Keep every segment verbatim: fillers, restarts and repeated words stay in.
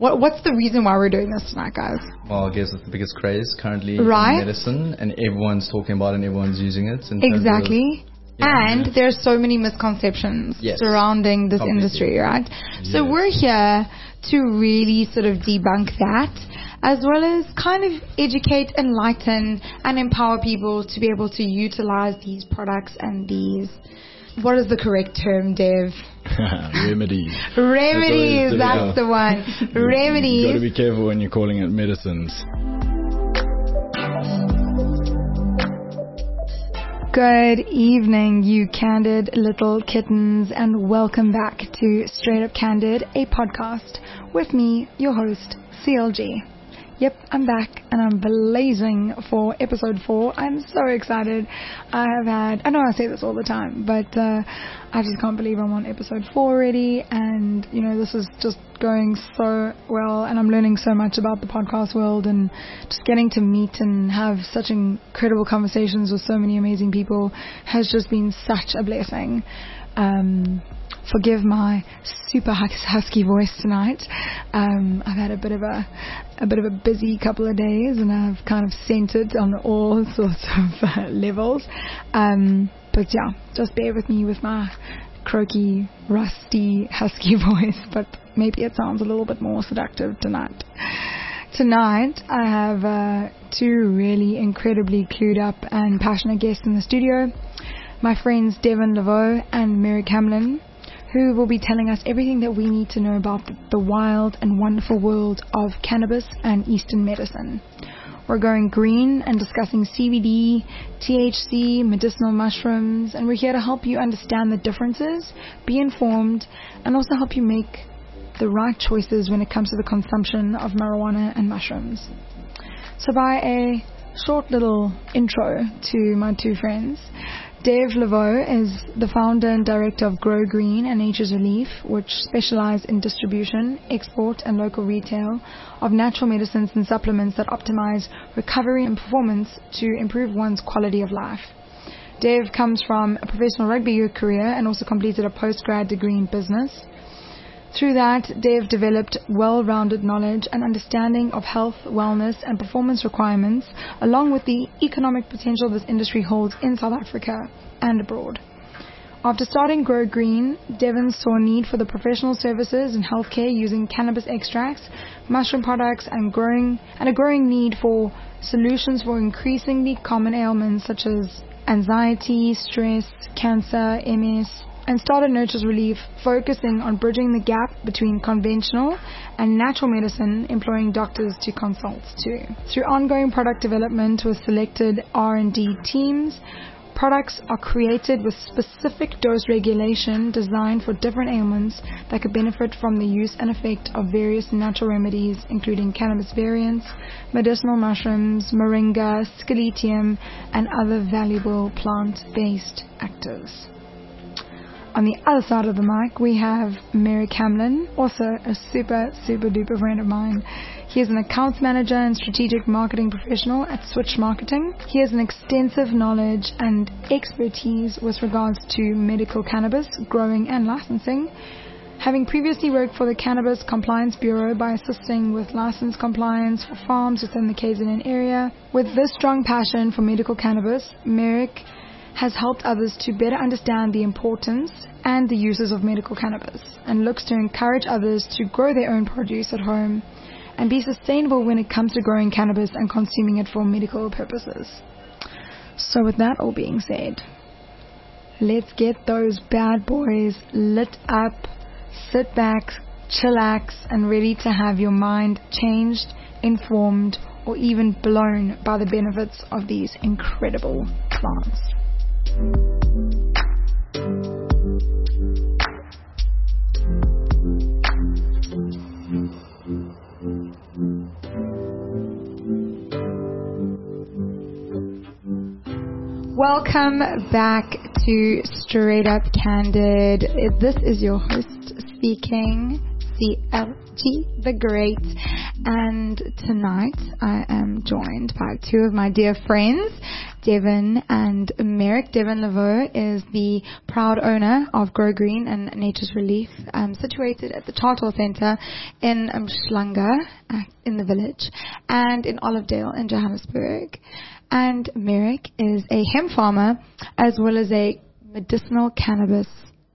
What, what's the reason why we're doing this tonight, guys? Well, I guess it's the biggest craze currently right? in medicine, and everyone's talking about it and everyone's using it. Exactly. Of, yeah, and yeah. there's so many misconceptions yes. surrounding this Completely. industry, right? Yes. So we're here to really sort of debunk that, as well as kind of educate, enlighten, and empower people to be able to utilize these products and these, what is the correct term, Dev? Remedies. Remedies, that's, that's the one. Remedies. You've got to be careful when you're calling it medicines. Good evening, you candid little kittens, and welcome back to Straight Up Candid, a podcast with me, your host, C L G. Yep, I'm back and I'm blazing for episode four. I'm so excited. I have had, I know I say this all the time, but uh, I just can't believe I'm on episode four already. And, you know, this is just going so well, and I'm learning so much about the podcast world, and just getting to meet and have such incredible conversations with so many amazing people has just been such a blessing. Um, forgive my super husky voice tonight. Um, I've had a bit of a a bit of a busy couple of days, and I've kind of sent it on all sorts of uh, levels. Um, but yeah, just bear with me with my croaky, rusty, husky voice, but maybe it sounds a little bit more seductive tonight. Tonight, I have uh, two really incredibly clued up and passionate guests in the studio. My friends Devin Laveau and Mary Camlin, who will be telling us everything that we need to know about the, the wild and wonderful world of cannabis and Eastern medicine. We're going green and discussing C B D, T H C, medicinal mushrooms, and we're here to help you understand the differences, be informed, and also help you make the right choices when it comes to the consumption of marijuana and mushrooms. So by a short little intro to my two friends, Dev Laveau is the founder and director of Grow Green and Nature's Relief, which specialize in distribution, export, and local retail of natural medicines and supplements that optimize recovery and performance to improve one's quality of life. Dev comes from a professional rugby career and also completed a postgrad degree in business. Through that, Dev developed well-rounded knowledge and understanding of health, wellness, and performance requirements, along with the economic potential this industry holds in South Africa and abroad. After starting Grow Green, Devin saw a need for the professional services in healthcare using cannabis extracts, mushroom products, and growing and a growing need for solutions for increasingly common ailments such as anxiety, stress, cancer, M S, and started Nature's Relief, focusing on bridging the gap between conventional and natural medicine, employing doctors to consult too. Through ongoing product development with selected R and D teams, products are created with specific dose regulation designed for different ailments that could benefit from the use and effect of various natural remedies, including cannabis variants, medicinal mushrooms, moringa, sciletium, and other valuable plant-based actives. On the other side of the mic, we have Mary Camlin, also a super, super duper friend of mine. He is an accounts manager and strategic marketing professional at Switch Marketing. He has an extensive knowledge and expertise with regards to medical cannabis, growing and licensing, having previously worked for the Cannabis Compliance Bureau by assisting with license compliance for farms within the K Z N area. With this strong passion for medical cannabis, Merrick has helped others to better understand the importance and the uses of medical cannabis, and looks to encourage others to grow their own produce at home and be sustainable when it comes to growing cannabis and consuming it for medical purposes. So with that all being said, let's get those bad boys lit up, sit back, chillax, and ready to have your mind changed, informed, or even blown by the benefits of these incredible plants. Welcome back to Straight Up Candid. This is your host speaking, C L G the Great. And tonight I am joined by two of my dear friends, Devin and Merrick. Devin Laveau is the proud owner of Grow Green and Nature's Relief, um, situated at the Charter Centre in Umhlanga, uh, in the village, and in Olivedale in Johannesburg. And Merrick is a hemp farmer as well as a medicinal cannabis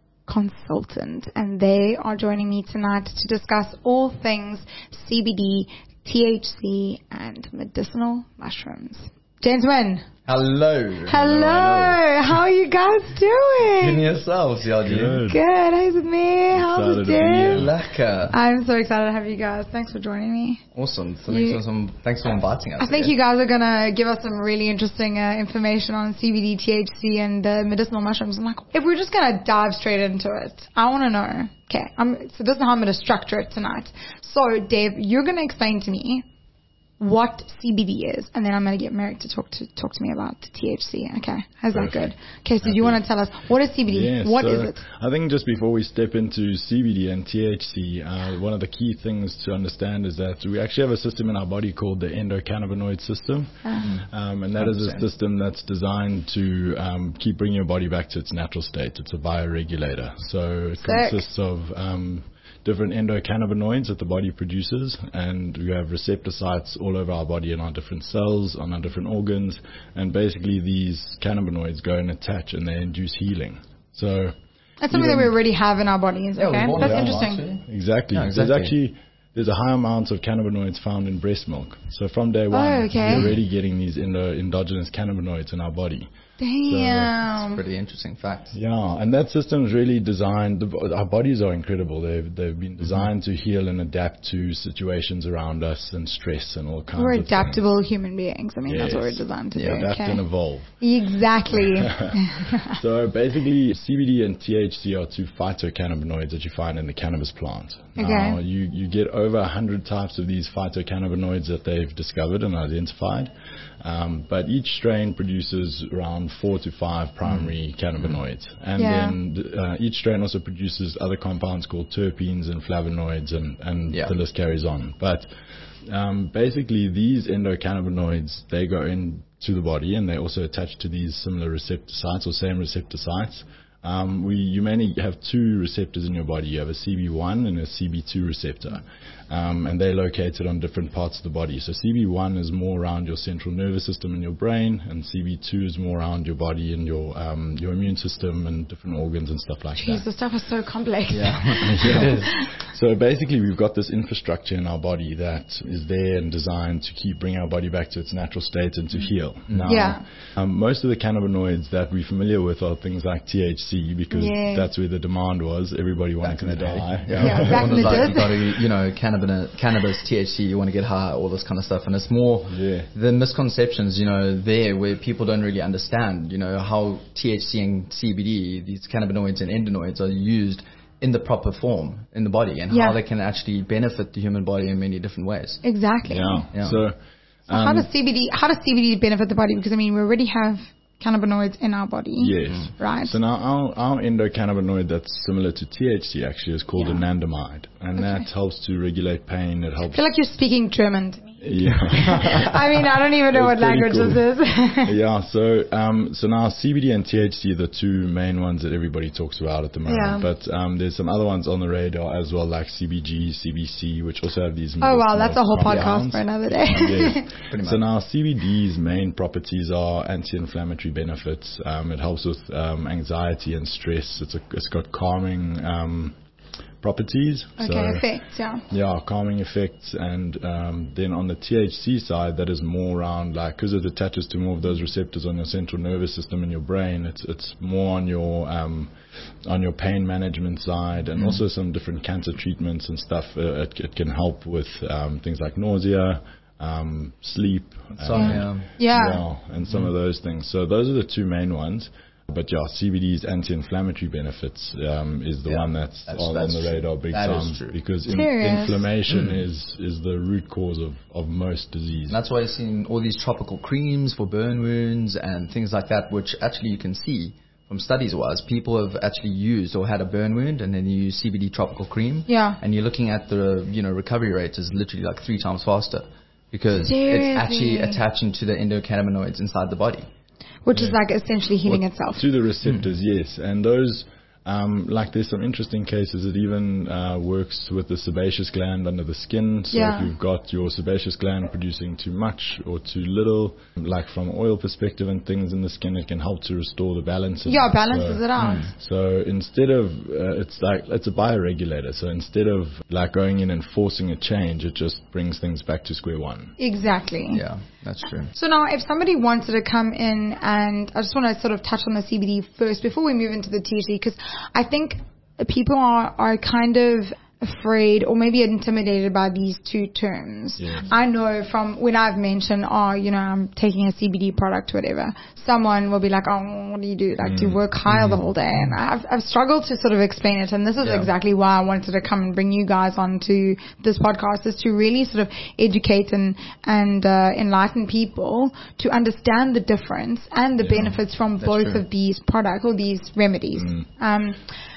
consultant, and they are joining me tonight to discuss all things C B D, T H C, and medicinal mushrooms. Gentlemen. Hello. Hello. Hello. How are you guys doing? Good yourselves, C L G. Good. Good. How's it me? How's it doing? Lekker. I'm so excited to have you guys. Thanks for joining me. Awesome. So You- thanks, for some, thanks for inviting us. I think again. you guys are going to give us some really interesting uh, information on C B D, T H C, and uh, medicinal mushrooms. I'm like, if we're just going to dive straight into it, I want to know. Okay, I'm, so this is how I'm going to structure it tonight. So, Dave, you're going to explain to me what C B D is, and then I'm going to get Merrick to talk to talk to me about T H C. Okay, how's that good? Perfect. Okay, so you want to tell us what is C B D? Yes, What so is it? I think just before we step into C B D and T H C, uh, one of the key things to understand is that we actually have a system in our body called the endocannabinoid system. Uh, Um, and that is a one hundred percent. system that's designed to um, keep bringing your body back to its natural state. It's a bioregulator. So it Sick. consists of um, different endocannabinoids that the body produces, and we have receptor sites all over our body in our different cells, on our different organs, and basically these cannabinoids go and attach and they induce healing. So That's something that we even- already have in our bodies. Yeah, Okay, we've all that's done interesting. last week. Exactly. Yeah, There's exactly. actually there's a high amount of cannabinoids found in breast milk. So from day one, Oh, okay. we're already getting these endo, endogenous cannabinoids in our body. Damn. Pretty interesting fact. Yeah, and that system is really designed. The, our bodies are incredible. They've they've been designed to heal and adapt to situations around us and stress and all kinds We're of adaptable human beings. I mean, that's what we're Yes. designed to things. do. Adapt Okay. and evolve. Exactly. So basically, C B D and T H C are two phytocannabinoids that you find in the cannabis plant. Okay. Now, you, you get over one hundred types of these phytocannabinoids that they've discovered and identified, um, but each strain produces around four to five primary cannabinoids. And Yeah. then uh, each strain also produces other compounds called terpenes and flavonoids, and, and Yeah. the list carries on. But um, basically, these endocannabinoids, they go into the body and they also attach to these similar receptor sites or same receptor sites. Um, we, you mainly have two receptors in your body. You have a C B one and a C B two receptor, um, and they're located on different parts of the body. So C B one is more around your central nervous system and your brain, and C B two is more around your body and your um, your immune system and different organs and stuff like Jeez, that. this stuff is so complex. Yeah. Yeah. It is. So basically, we've got this infrastructure in our body that is there and designed to keep bringing our body back to its natural state and to heal. Now, Yeah. um, most of the cannabinoids that we're familiar with are things like T H C, because Yeah. that's where the demand was. Everybody wanted Back in to the day. die. Yeah, back in the Everyone's like, day. you got to, you know, cannabis, cannabis, T H C, you want to get high, all this kind of stuff. And it's more Yeah. the misconceptions, you know, there where people don't really understand, you know, how T H C and C B D, these cannabinoids and endinoids, are used in the proper form in the body, and Yeah. how they can actually benefit the human body in many different ways. Exactly. Yeah. Yeah. So, So how um, does C B D how does C B D benefit the body? Because I mean, we already have cannabinoids in our body. yes. Right. So now our, our endocannabinoid that's similar to T H C actually is called Yeah. anandamide, and Okay. that helps to regulate pain. It I helps. feel like you're speaking German to me. Yeah. I mean, I don't even know what That's pretty language cool. this is. Yeah, so um, so now C B D and T H C are the two main ones that everybody talks about at the moment. Yeah. But um, there's some other ones on the radar as well, like C B G, C B C, which also have these. Oh wow, that's a whole medicinal podcast compounds. for another day. Yes. Pretty So much. now C B D's main properties are anti-inflammatory benefits. Um, it helps with um, anxiety and stress. It's a, it's got calming um, properties. Okay, so, effects, yeah. yeah, calming effects. And um, then on the T H C side, that is more around, like, because it attaches to more of those receptors on your central nervous system in your brain. It's it's more on your um, on your pain management side, and also some different cancer treatments and stuff. Uh, it, it can help with um, things like nausea, um, sleep, Insomnia. Yeah. yeah, and some of those things. So those are the two main ones. But yeah, C B D's anti-inflammatory benefits um, is the Yeah, one that's, that's- on, that's on the radar big that time, is true. because in, Serious? inflammation is is the root cause of, of most disease. And that's why you're seeing all these tropical creams for burn wounds and things like that, which actually you can see from studies was people have actually used or had a burn wound and then you use C B D tropical cream. Yeah. And you're looking at the, you know, recovery rate is literally like three times faster because Seriously? it's actually attaching to the endocannabinoids inside the body. Which Yeah. is like essentially healing Well, itself. To the receptors, mm. yes. And those, um, like there's some interesting cases. It even uh, works with the sebaceous gland under the skin. So Yeah. if you've got your sebaceous gland producing too much or too little, like from oil perspective and things in the skin, it can help to restore the balance. of Yeah, it. balances so, it out. So instead of, uh, it's like, it's a bioregulator. So instead of like going in and forcing a change, it just brings things back to square one. Exactly. Yeah, that's true. So now if somebody wanted to come in, and I just want to sort of touch on the C B D first before we move into the T H C, because I think people are, are kind of afraid or maybe intimidated by these two terms. Yes. I know from when I've mentioned, oh, you know, I'm taking a C B D product, whatever, someone will be like, oh, what do you do? Like, Mm. do you work higher mm. the whole day? And I've, I've struggled to sort of explain it. And this is Yeah. exactly why I wanted to come and bring you guys onto this podcast, is to really sort of educate and, and uh, enlighten people to understand the difference and the Yeah. benefits from That's both true. of these products or these remedies. Mm. Um,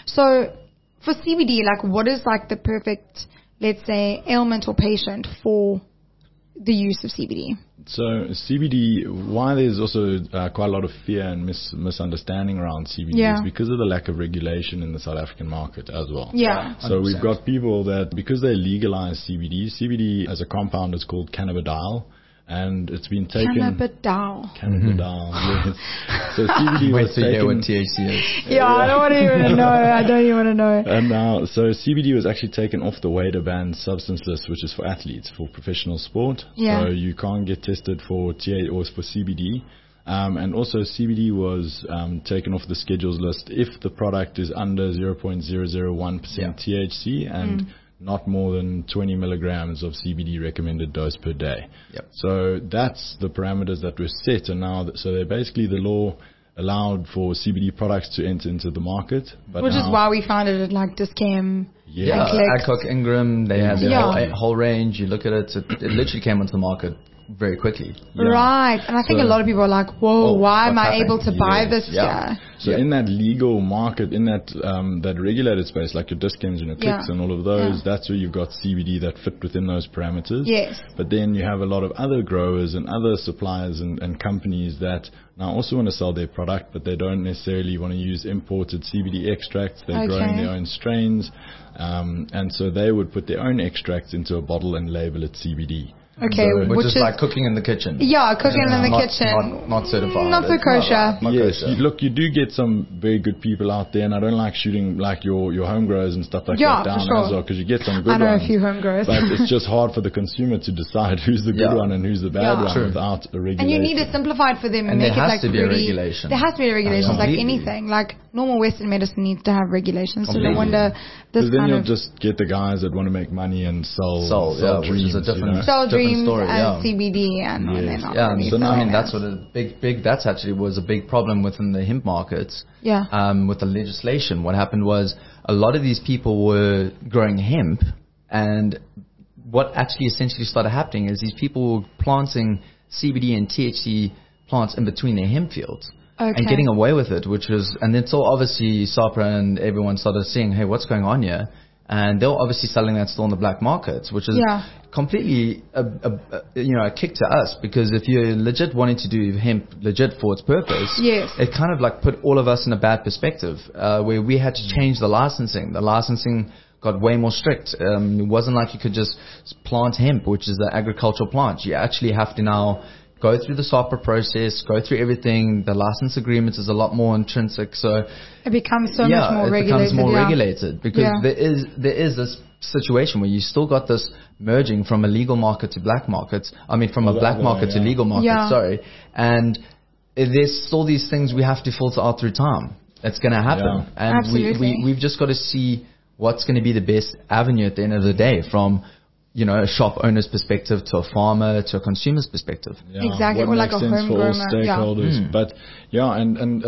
so for C B D, like, what is like the perfect, let's say, ailment or patient for the use of C B D? So C B D, why there's also uh, quite a lot of fear and mis- misunderstanding around C B D Yeah. is because of the lack of regulation in the South African market as well. Yeah. So one hundred percent. we've got people that, because they legalize C B D, C B D as a compound is called cannabidiol, and it's been taken... Cannabidiol. Cannabidiol, yes. So C B D Wait was till you hear taken... what T H C is. Yeah, I don't want to even know. I don't even want to know. And now, so C B D was actually taken off the WADA banned substance list, which is for athletes, for professional sport. Yeah. So you can't get tested for T A or for C B D. Um, and also C B D was um, taken off the schedules list if the product is under zero point zero zero one percent Yeah. T H C and mm. not more than twenty milligrams of C B D recommended dose per day. Yep. So that's the parameters that were set. And now, th- so they basically, the law allowed for C B D products to enter into the market. But Which now, is why we found it at like Discam. Yeah. Yeah, Clicks. Adcock Ingram, they had their Yeah. whole, whole range. You look at it, it, it literally came onto the market very quickly. Yeah. Right. And I think So- a lot of people are like, whoa, Oh, why am what's I able to happening? buy Yes. this Yeah. here? So Yeah. in that legal market, in that um, that regulated space, like your Discams and your Clicks Yeah. and all of those, Yeah. that's where you've got C B D that fit within those parameters. Yes. But then you have a lot of other growers and other suppliers and, and companies that now also want to sell their product, but they don't necessarily want to use imported C B D extracts. They're Okay. growing their own strains, um, and so they would put their own extracts into a bottle and label it C B D. Okay, So- Which, which is, is like cooking in the kitchen. Yeah, cooking Yeah. in the Not- kitchen. Not, not certified. Not so It's kosher. Not, not Yes, kosher. you, look, you do get some very good people out there, and I don't like shooting like your, your home growers and stuff like Yeah, that down for sure. as well, because you get some good I know ones. a few home growers. But it's just hard for the consumer to decide who's the good Yeah. one and who's the bad Yeah. one True. without a regulation. And you need to simplify it for them and, And make there it has like to be a pretty. regulation. There has to be a regulation, like Completely. anything. Like normal Western medicine needs to have regulations. So no Completely. wonder this Because then kind you'll of just get the guys that want to make money and sell, Sell, sell yeah, dreams, which is a you different- know? sell different dreams story, and yeah. C B D and, and Yes. they're not Yeah, really so now, I selling mean, that's it. what a big, big, that's actually was a big problem within the hemp markets. Yeah. Um, with the legislation, what happened was a lot of these people were growing hemp, and what actually essentially started happening is these people were planting C B D and T H C plants in between their hemp fields. Okay. And getting away with it, which was, and then so obviously SAHPRA and everyone started seeing, hey, what's going on here? And they were obviously selling that still in the black markets, which is Yeah. completely a, a, a, you know, a kick to us, because if you're legit wanting to do hemp legit for its purpose, Yes. it kind of like put all of us in a bad perspective, uh, where we had to change the licensing. The licensing got way more strict. Um, it wasn't like you could just plant hemp, which is the agricultural plant. You actually have to now go through the SAHPRA process, go through everything. The license agreement is a lot more intrinsic. So It becomes so yeah, much more it regulated. becomes more yeah. regulated, because Yeah. there is there is this situation where you still got this merging from a legal market to black markets. I mean, from Well, a the black other market way, to yeah. legal market. Yeah. Sorry, and there's still these things we have to filter out through time. It's going to happen, Yeah. and we, Absolutely. we we've just got to see what's going to be the best avenue at the end of the day, from you know a shop owner's perspective to a farmer to a consumer's perspective. Yeah, Exactly, what or like makes a sense for all homegrown, yeah. stakeholders. Mm. But yeah, and, and, and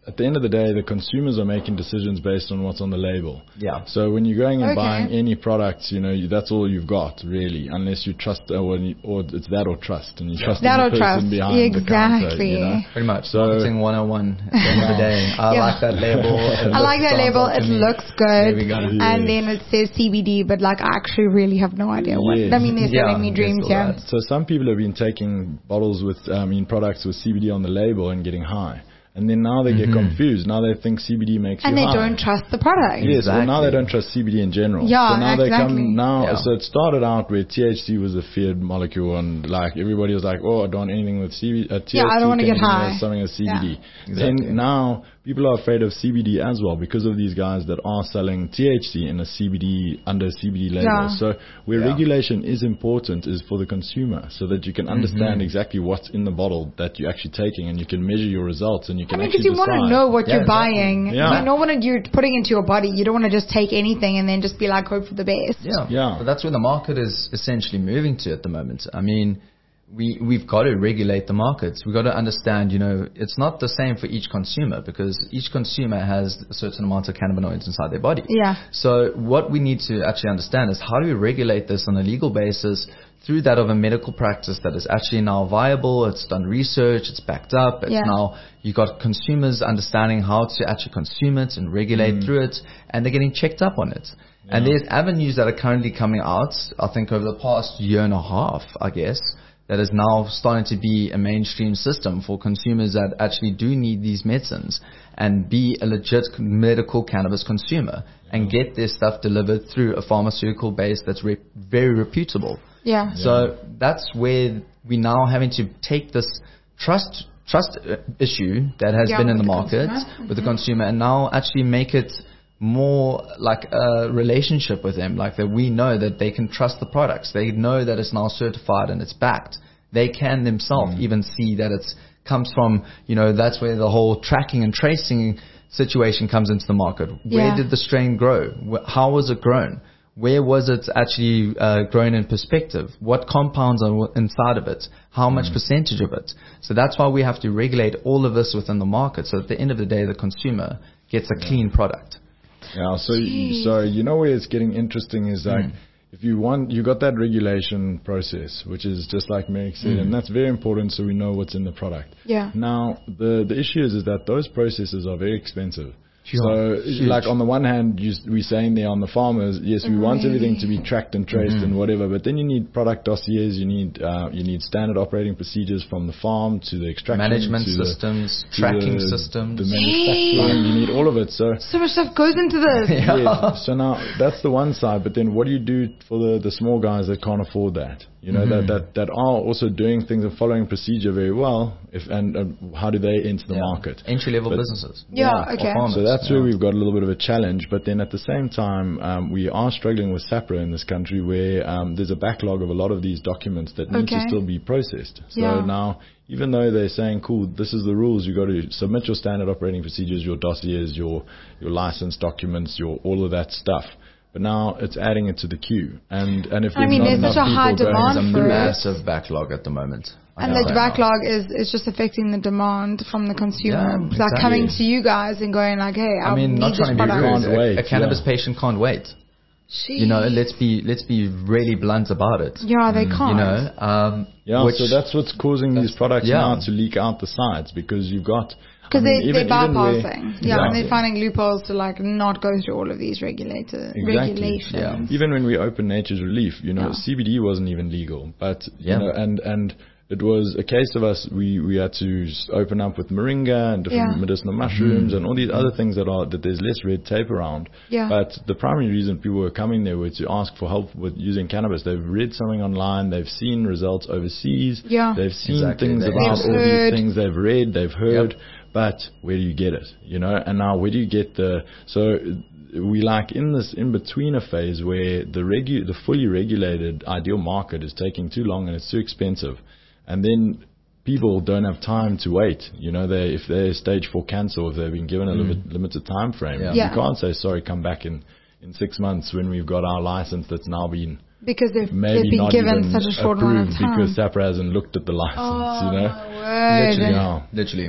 at the end of the day, the consumers are making decisions based on what's on the label. Yeah. So when you're going and Okay. buying any products, you know, you, that's all you've got, really, unless you trust, uh, or, you, or it's that or trust, and you trust That the or person trust. behind the counter, Exactly. you know? Pretty much. So- Marketing one oh one at the end of the day. I Yeah. like that label. It I like looks- that sounds label. up to It me. looks There good. we go. And Yes. then it says C B D, but like I actually really have no idea what. Yes. I mean, they're Yeah, selling me there's dreams still here. that. So some people have been taking bottles with, I mean, products with C B D on the label and getting high. And then now they get Mhm. confused. Now they think C B D makes And you they high. don't trust the product. Yes, well, now Exactly. they don't trust C B D in general. Yeah, so now they exactly. come now. Yeah. So it started out where T H C was a feared molecule, and like everybody was like, "Oh, I don't want anything with C B D." Uh, T H C Yeah, I don't wanna get anything high. with Something with C B D. Yeah. Exactly. Then now people are afraid of C B D as well because of these guys that are selling T H C in a C B D under a C B D label. Yeah. So where Yeah. regulation is important is for the consumer, so that you can understand Mm-hmm. exactly what's in the bottle that you're actually taking, and you can measure your results, and you I can mean, because actually you want to decide. know what Yeah, you're exactly. buying. Yeah. You don't want to, you're putting into your body. You don't want to just take anything and then just be like, hope for the best. Yeah. Yeah. But that's where the market is essentially moving to at the moment. I mean, we, we've got to regulate the markets. We've got to understand, you know, it's not the same for each consumer because each consumer has a certain amount of cannabinoids inside their body. Yeah. So what we need to actually understand is how do we regulate this on a legal basis through that of a medical practice that is actually now viable, it's done research, it's backed up, it's Yeah. now, you've got consumers understanding how to actually consume it and regulate Mm. through it, and they're getting checked up on it. And Yeah. there's avenues that are currently coming out, I think over the past year and a half, I guess, that is now starting to be a mainstream system for consumers that actually do need these medicines and be a legit medical cannabis consumer and get their stuff delivered through a pharmaceutical base that's re- very reputable. Yeah. So that's where we now having to take this trust trust uh, issue that has Yeah, been in with the the market consumer. with the consumer and now actually make it more like a relationship with them, like that we know that they can trust the products. They know that it's now certified and it's backed. They can themselves even see that it's comes from, you know, that's where the whole tracking and tracing situation comes into the market. Where Yeah. did the strain grow? Wh- How was it grown? Where was it actually uh, grown in perspective? What compounds are w- inside of it? How much percentage of it? So that's why we have to regulate all of this within the market. So at the end of the day, the consumer gets a clean product. Yeah, so so you know where it's getting interesting is like if you want you got that regulation process, which is just like Merrick said, and that's very important so we know what's in the product. Yeah. Now the the issue is is that those processes are very expensive. Sure. So, Huge. like on the one hand, you, we're saying there on the farmers, yes, we want everything to be tracked and traced and whatever, but then you need product dossiers, you need uh, you need standard operating procedures from the farm to the extraction, Management to the, systems, to tracking the, systems. the manufacturing. You need all of it. So So much stuff goes into this. yeah. So now that's the one side, but then what do you do for the, the small guys that can't afford that? You know, Mm-hmm. that, that, that are also doing things and following procedure very well. If and uh, how do they enter the Yeah. market? Entry level But- businesses. Yeah, Or okay. farmers. So that's Yeah. where we've got a little bit of a challenge. But then at the same time, um, we are struggling with SAPRA in this country where um, there's a backlog of a lot of these documents that need Okay. to still be processed. So Yeah. now, even though they're saying, cool, this is the rules, you've got to submit your standard operating procedures, your dossiers, your, your license documents, your all of that stuff. But now it's adding it to the queue. And, and if I there's mean, not there's enough such a high people going demand There's a for it. massive backlog at the moment. I And know the that backlog is, is just affecting the demand from the consumer. Yeah, It's like exactly. coming to you guys and going like, hey, I, now. I mean, need not this trying to be product. rude. Can't A, wait, a cannabis yeah. patient can't wait. Jeez. You know, let's be let's be really blunt about it. Yeah, they can't. You know, um, Yeah, which, so that's what's causing these products yeah. now to leak out the sides because you've got... Because I mean, they, even- they're even where- bypassing. Yeah, and Exactly. they're finding loopholes to like not go through all of these regulator, Exactly. regulations. Yeah. Even when we opened Nature's Relief, you know, Yeah. C B D wasn't even legal, but you Yeah. know, and and it was a case of us. We we had to s- open up with moringa and different Yeah. medicinal mushrooms and all these other things that are that there's less red tape around. Yeah. But the primary reason people were coming there was to ask for help with using cannabis. They've read something online. They've seen results overseas. Yeah. They've seen Exactly. things They've about all heard. these things. They've read. They've heard. Yep. But where do you get it? You know, and now where do you get the so we like in this in between a phase where the regu- the fully regulated ideal market is taking too long and it's too expensive, and then people don't have time to wait. You know, they if they're stage four cancer, or if they've been given a limit, limited time frame, Yeah. Yeah. you can't say sorry, come back in in six months when we've got our license that's now been Because they've, maybe they've been not given even such a short amount approved of time. because SAPRA hasn't looked at the license. oh, you know. my word. literally, Yeah. literally.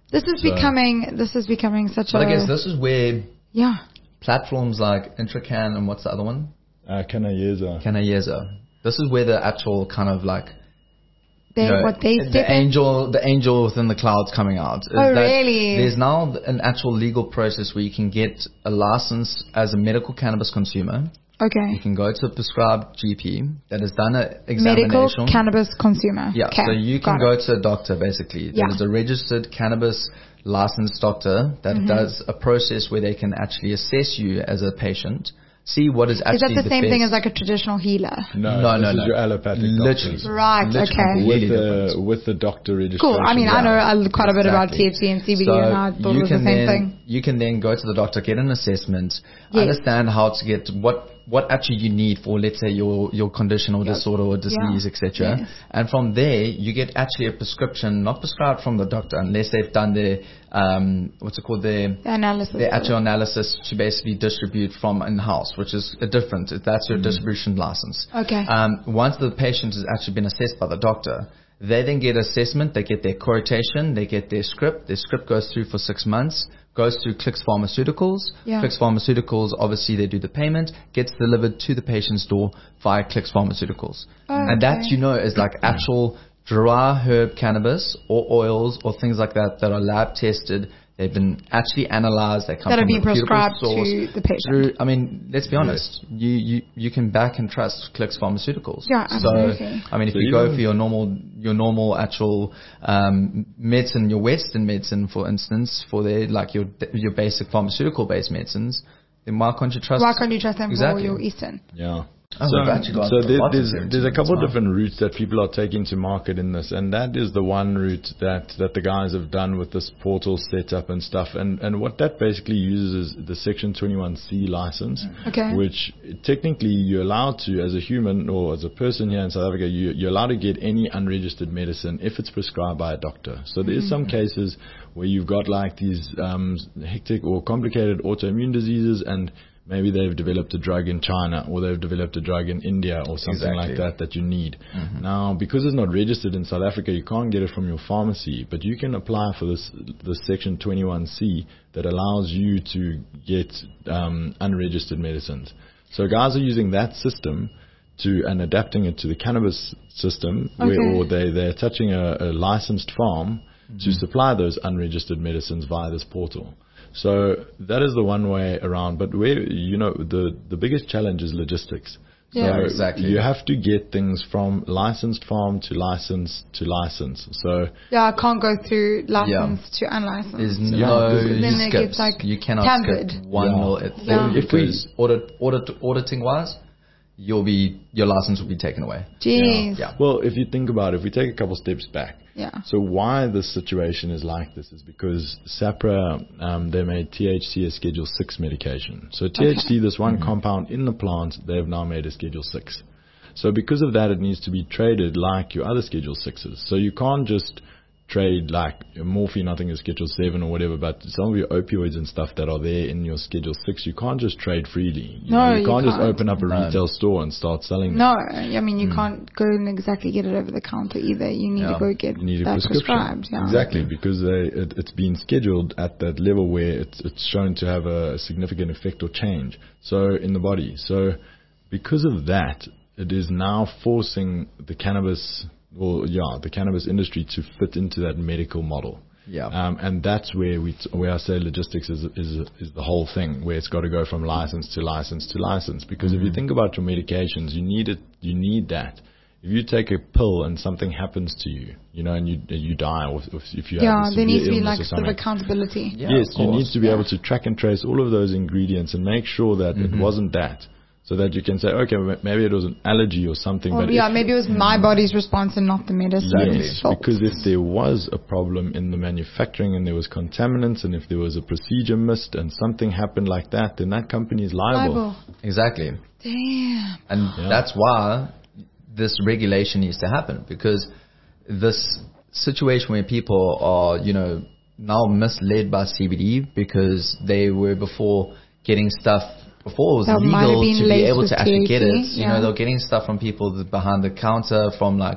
This is So- becoming, this is becoming such But a, I guess this is where yeah. platforms like Intracan and what's the other one? Uh, Canayeza. Canayeza. This is where the actual kind of like They, you know, what they the step in? angel, the angel within the clouds coming out. Is Oh, that really? There's now an actual legal process where you can get a license as a medical cannabis consumer. You Okay. can go to a prescribed G P that has done an Medical examination. cannabis consumer. Yeah, Okay. so you can Got go it. to a doctor basically. Yeah. There's a registered cannabis licensed doctor that Mm-hmm. does a process where they can actually assess you as a patient, see what is Is actually that the same thing best. as like a traditional healer? No, No, this no, is no. your allopathic Literally. doctors. Right, Literally okay. completely With the, different. with the doctor registration. Cool. I mean, I know a, quite a bit about T Exactly. H C and C B D, So and I thought you it was can the same then, thing. You can then go to the doctor, get an assessment, Yes. understand how to get what what actually you need for, let's say, your your condition or disorder or disease, Yeah. et cetera. Yes. And from there, you get actually a prescription, not prescribed from the doctor, unless they've done their um, what's it called, their The analysis. the actual analysis to basically distribute from in-house, which is a different. That's your distribution license. Okay. Um, once the patient has actually been assessed by the doctor, they then get assessment, they get their quotation, they get their script. Their script goes through for six months, goes through Clicks Pharmaceuticals. Yeah. Clicks Pharmaceuticals, obviously they do the payment, gets delivered to the patient's door via Clicks Pharmaceuticals. Oh, And that, okay. you know, is like actual dry herb cannabis or oils or things like that that are lab tested. They've been actually analyzed. They come That are from being a reputable prescribed source to the patient. through, I mean, let's be honest. You, you you can back and trust Clicks Pharmaceuticals. Yeah, absolutely. So, I mean, if So you go even- for your normal your normal actual um, medicine, your Western medicine, for instance, for their like your your basic pharmaceutical based medicines, then why can't you trust? Why can't you trust them Exactly. for your Eastern? Yeah. Oh, so we've actually got so a there, lot of there's experience there's a in couple this of one. different routes that people are taking to market in this, and that is the one route that, that the guys have done with this portal setup and stuff. And, and what that basically uses is the Section twenty-one C license, Okay. which technically you're allowed to, as a human or as a person here in South Africa, you, you're allowed to get any unregistered medicine if it's prescribed by a doctor. So there is some cases where you've got like these um, hectic or complicated autoimmune diseases, and maybe they've developed a drug in China or they've developed a drug in India or something Exactly. like that that you need. Now, because it's not registered in South Africa, you can't get it from your pharmacy, but you can apply for this, this Section twenty-one C that allows you to get um, unregistered medicines. So guys are using that system to and adapting it to the cannabis system, where, Okay. or they, they're touching a, a licensed farm to supply those unregistered medicines via this portal. So that is the one way around. But where, you know, the, the biggest challenge is logistics. Yeah. So Exactly. you have to get things from licensed farm to license to license. So Yeah, I can't go through licensed to unlicensed. There's Yeah, no because then it skips. gets, like, you cannot tampered. skip one Yeah. mil. Yeah. If we- Because audit, audit, auditing wise, you'll be your license will be taken away. Jeez. Yeah. Well, if you think about it, if we take a couple steps back, Yeah. so why this situation is like this is because SAPRA, um, they made T H C a Schedule six medication. So T H C, this one compound in the plant, they've now made a Schedule six. So because of that, it needs to be traded like your other Schedule sixes. So you can't just trade like morphine, I think is Schedule seven or whatever, but some of your opioids and stuff that are there in your Schedule six, you can't just trade freely. You No, know, you you can't just can't. open up a No. retail store and start selling them. No, I mean, you can't go and exactly get it over the counter either. You need Yeah. to go get You need a that prescription. prescribed. Yeah. Exactly, because they, it, it's been scheduled at that level where it's, it's shown to have a significant effect or change so in the body. So because of that, it is now forcing the cannabis, well, yeah, the cannabis industry to fit into that medical model. Yeah. Um, and that's where we, t- where I say logistics is, is, is the whole thing, where it's got to go from license to license to license. Because if you think about your medications, you need it, you need that. If you take a pill and something happens to you, you know, and you you die, or if if you Yeah, have a there needs to severe be illness like or sort of something, accountability. Yeah, yes, of you need course. to be Yeah. able to track and trace all of those ingredients and make sure that it wasn't that, so that you can say, okay, m- maybe it was an allergy or something. Or, but yeah, if, maybe it was my body's response and not the medicine. yes, fault. because if there was a problem in the manufacturing and there was contaminants and if there was a procedure missed and something happened like that, then that company is liable. Liable. Exactly. Damn. And Yeah. that's why this regulation needs to happen, because this situation where people are, you know, now misled by C B D because they were before getting stuff, before it was That might have legal been to be laced able with to actually get T H C, it. You yeah. know, they're getting stuff from people that- behind the counter from like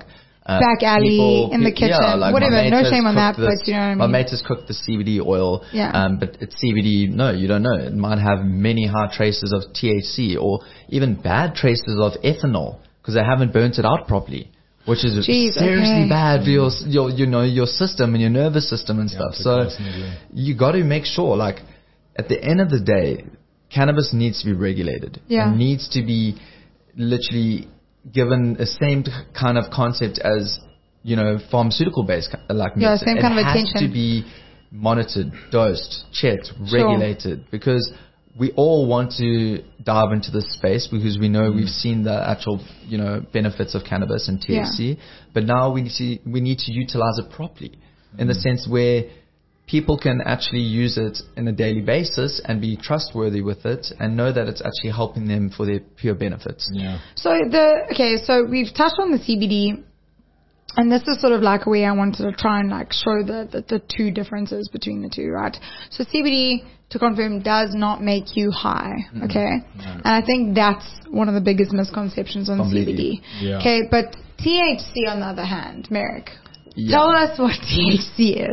Uh, Back alley, people- in the pe- kitchen, yeah, like whatever. my mate No has shame on that, cooked this- but you know what I My mean. mate has cooked the C B D oil, Yeah. um, but it's C B D. No, you don't know. It might have many high traces of T H C or even bad traces of ethanol because they haven't burnt it out properly, which is Jeez, seriously okay. bad for your, your, you know, your system and your nervous system and stuff. it's a So carcinogen. you got to make sure, like, at the end of the day, cannabis needs to be regulated. Yeah. It needs to be literally given the same kind of concept as, you know, pharmaceutical based like Yeah, medicine. same it kind of has attention. to be monitored, dosed, checked, Sure. regulated, because we all want to dive into this space because we know Mm. we've seen the actual, you know, benefits of cannabis and T H C, but now we need to, we need to utilize it properly in the Mm. sense where people can actually use it on a daily basis and be trustworthy with it and know that it's actually helping them for their pure benefits. Yeah. So the okay, so we've touched on the C B D, and this is sort of like where I wanted to try and like show the, the the two differences between the two, right? So C B D, to confirm, does not make you high, okay? And I think that's one of the biggest misconceptions on Completely. C B D. Yeah. Okay, but T H C on the other hand, Merrick, Yeah. tell us what T H C is.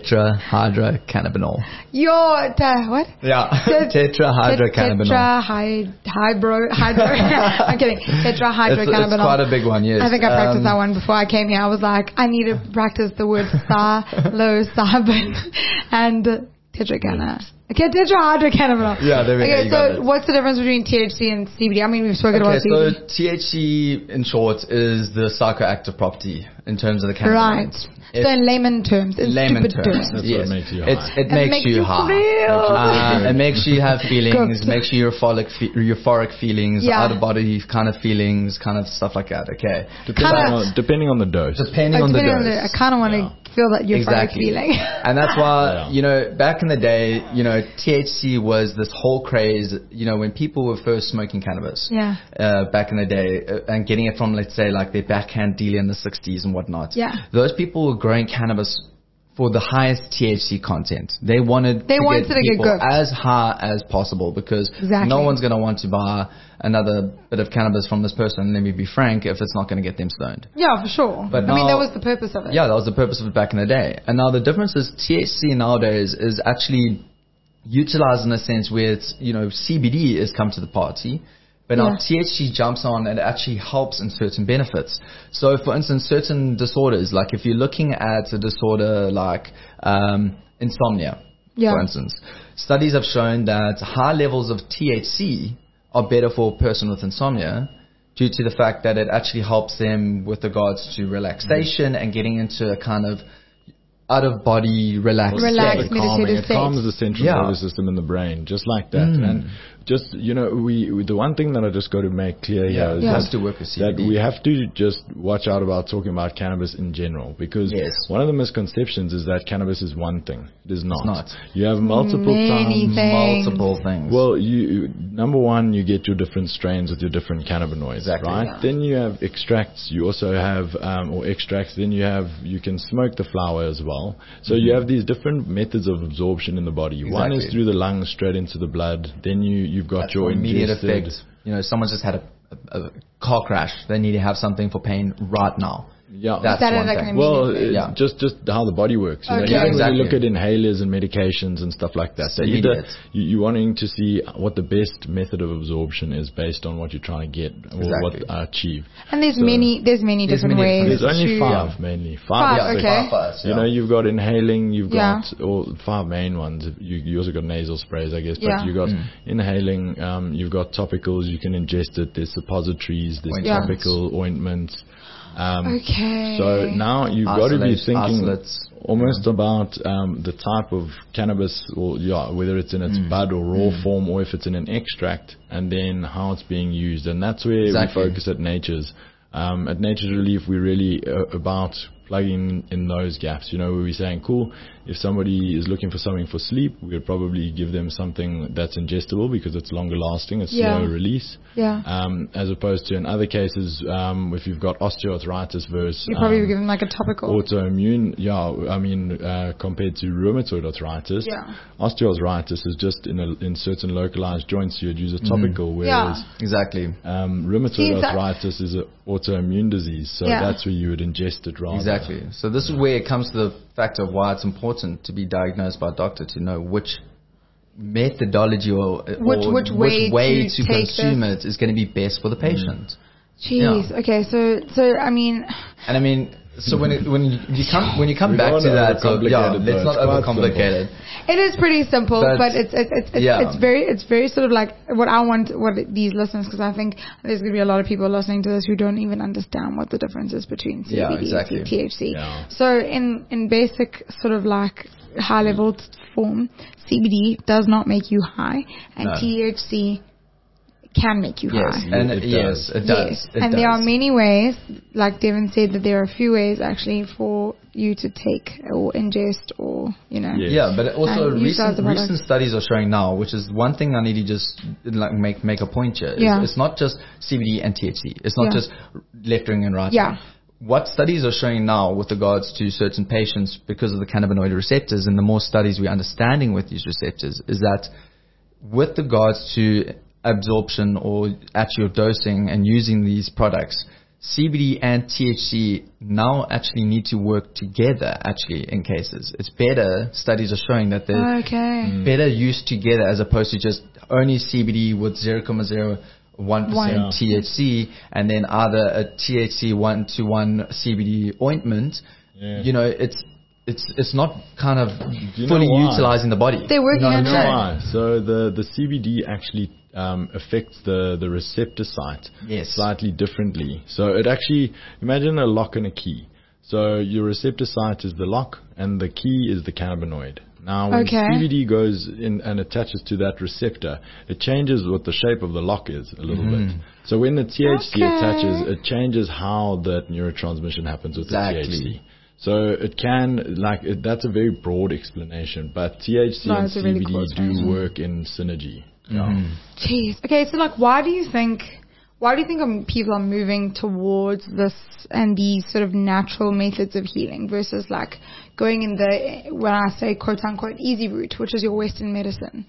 Tetrahydrocannabinol. Your te- what? Yeah. Tet- Tetrahydrocannabinol. Tetrahyd- hydro, hydro. I'm kidding. It's, it's Tetrahydrocannabinol. quite a big one, yes. I think I practiced Um, that one before I came here. I was like, I need to practice the word psilocybin and tetracannabinol. Okay, tetrahydrocannabinol. Yeah, there we go, Okay, you so got it. what's the difference between T H C and C B D? I mean, we've spoken Okay, about C B D. so T H C in short is the psychoactive property in terms of the Right. cannabinoids. So in layman terms, in layman stupid terms, terms. That's yes. what makes you It's, high. it It makes, makes you, you high. feel Uh, it makes you have feelings, Good. makes you euphoric, fe- euphoric feelings, Yeah. out of body kind of feelings, kind of stuff like that. Okay. Depending Kinda- on, depending on the dose. Depending Uh, on the depending dose. on the- I kind of want to Yeah. feel that euphoric Exactly. feeling. And that's why, Yeah. you know, back in the day, you know, T H C was this whole craze, you know, when people were first smoking cannabis. Yeah. Uh, back in the day, uh, and getting it from, let's say, like their backhand dealer in the sixties and whatnot. Yeah. Those people were growing cannabis for the highest T H C content. They wanted They to wanted get to get people good. as high as possible because Exactly. no one's going to want to buy another bit of cannabis from this person, let me be frank, if it's not going to get them stoned. Yeah, for sure. But I mean, that now- was the purpose of it. Yeah, that was the purpose of it back in the day. And now the difference is T H C nowadays is actually utilized in a sense where it's, you know, C B D has come to the party, but now Yeah. T H C jumps on and it actually helps in certain benefits. So for instance, certain disorders, like if you're looking at a disorder like um, insomnia, Yeah. for instance, studies have shown that high levels of T H C are better for a person with insomnia due to the fact that it actually helps them with regards to relaxation and getting into a kind of out of body relaxed Relaxed, state. meditative calming. It state. calms the central Yeah. nervous system in the brain, just like that. Mm. And just, you know, we, we the one thing that I just got to make clear Yeah, here is it Yeah. has that, to work with C B that D. we have to just watch out about talking about cannabis in general, because Yes. one of the misconceptions is that cannabis is one thing. It is not. not. You have multiple Many times. things. Multiple things. Well, you number one, you get your different strains with your different cannabinoids, Exactly. right? Yeah. Then you have extracts. You also have um, or extracts. Then you have you can smoke the flower as well. So you have these different methods of absorption in the body. One is Exactly. through the lungs, straight into the blood. Then you you've got That's your for immediate ingested- effect. You know, someone's just had a, a, a car crash. They need to have something for pain right now. Yeah. That's That is one like thing. an Well, immediate it- Yeah. just just how the body works. You know, Okay. even Exactly. when you look at inhalers and medications and stuff like that, So you either, immediate. you, you're wanting to see what the best method of absorption is based on what you're trying to get or Exactly. what uh, achieve. And there's So- many, there's many There's different many ways. There's only to, five mainly. Five. Five, is the- okay. Fast, You know, you've got inhaling, you've Yeah. got or five main ones. You, you also got nasal sprays, I guess. But Yeah. you've got Mm. inhaling, um, you've got topicals, you can ingest it. There's suppositories, there's Yeah. topical ointments. Um, Okay. So now you've got to be Isolates, thinking isolates. almost about um, the type of cannabis, or yeah, whether it's in its Mm. bud or raw form, or if it's in an extract, and then how it's being used. And that's where Exactly. we focus at Nature's. Um, at Nature's Relief, we're really uh, about plugging in those gaps. You know, where we're saying, cool, if somebody is looking for something for sleep, we would probably give them something that's ingestible because it's longer lasting, it's Yeah. slower release. Yeah. Um, as opposed to in other cases, um, if you've got osteoarthritis versus You probably um, would give them like a topical. autoimmune, yeah, I mean, uh, compared to rheumatoid arthritis, Yeah. osteoarthritis is just in a, in certain localized joints, you'd use a topical, whereas Yeah. Exactly. um, rheumatoid See, that- arthritis is an autoimmune disease, so Yeah. that's where you would ingest it rather. Exactly. So this is where it comes to the factor of why it's important to be diagnosed by a doctor to know which methodology or, Which- or which way to to, take consume this. it is going to be best for the patient. Jeez. Yeah. Okay. So, so I mean, And I mean, so when it, when you, you come when you come We back don't to that, so, overcomplicate yeah, it, let's though. not It's quite overcomplicate it. it is pretty simple, But- but, it's it's it's it's, yeah. it's very it's very sort of like what I want what these listeners, because I think there's going to be a lot of people listening to this who don't even understand what the difference is between C B D Yeah, exactly. and T H C. Yeah. So in in basic sort of like high level form, C B D does not make you high, and No. T H C can make you Yes, high. and It yes, does. it does. Yes, It and does. there are many ways, like Devin said, that there are a few ways actually for you to take or ingest or, you know. Yeah. Yeah, but also And use recent as a product. recent studies are showing now, which is one thing I need to just like make make a point here. is Yeah. It's not just C B D and T H C. It's not Yeah. just left wing and right Yeah. wing. What studies are showing now with regards to certain patients because of the cannabinoid receptors, and the more studies we're understanding with these receptors, is that with regards to absorption or actual dosing and using these products, C B D and T H C now actually need to work together actually in cases. It's better, studies are showing that they're Okay. better used together as opposed to just only C B D with zero point zero one percent One. T H C and then either a T H C one to one C B D ointment. Yeah. You know, it's it's it's not kind of you know fully why? utilizing the body. They're working You know hand what in I'm hand. saying? So the, the C B D actually um, affects the, the receptor site Yes. slightly differently. So it actually, imagine a lock and a key. So your receptor site is the lock and the key is the cannabinoid. Now when Okay. C B D goes in and attaches to that receptor, it changes what the shape of the lock is a little bit. So when the T H C Okay. attaches, it changes how that neurotransmission happens with Exactly. the T H C. So it can, like, it, that's a very broad explanation, but T H C No, and it's a really C B D cool do explanation. work in synergy. Jeez. Okay, so like, why do you think, why do you think um, people are moving towards this and these sort of natural methods of healing versus like going in the, when I say quote unquote easy route, which is your Western medicine?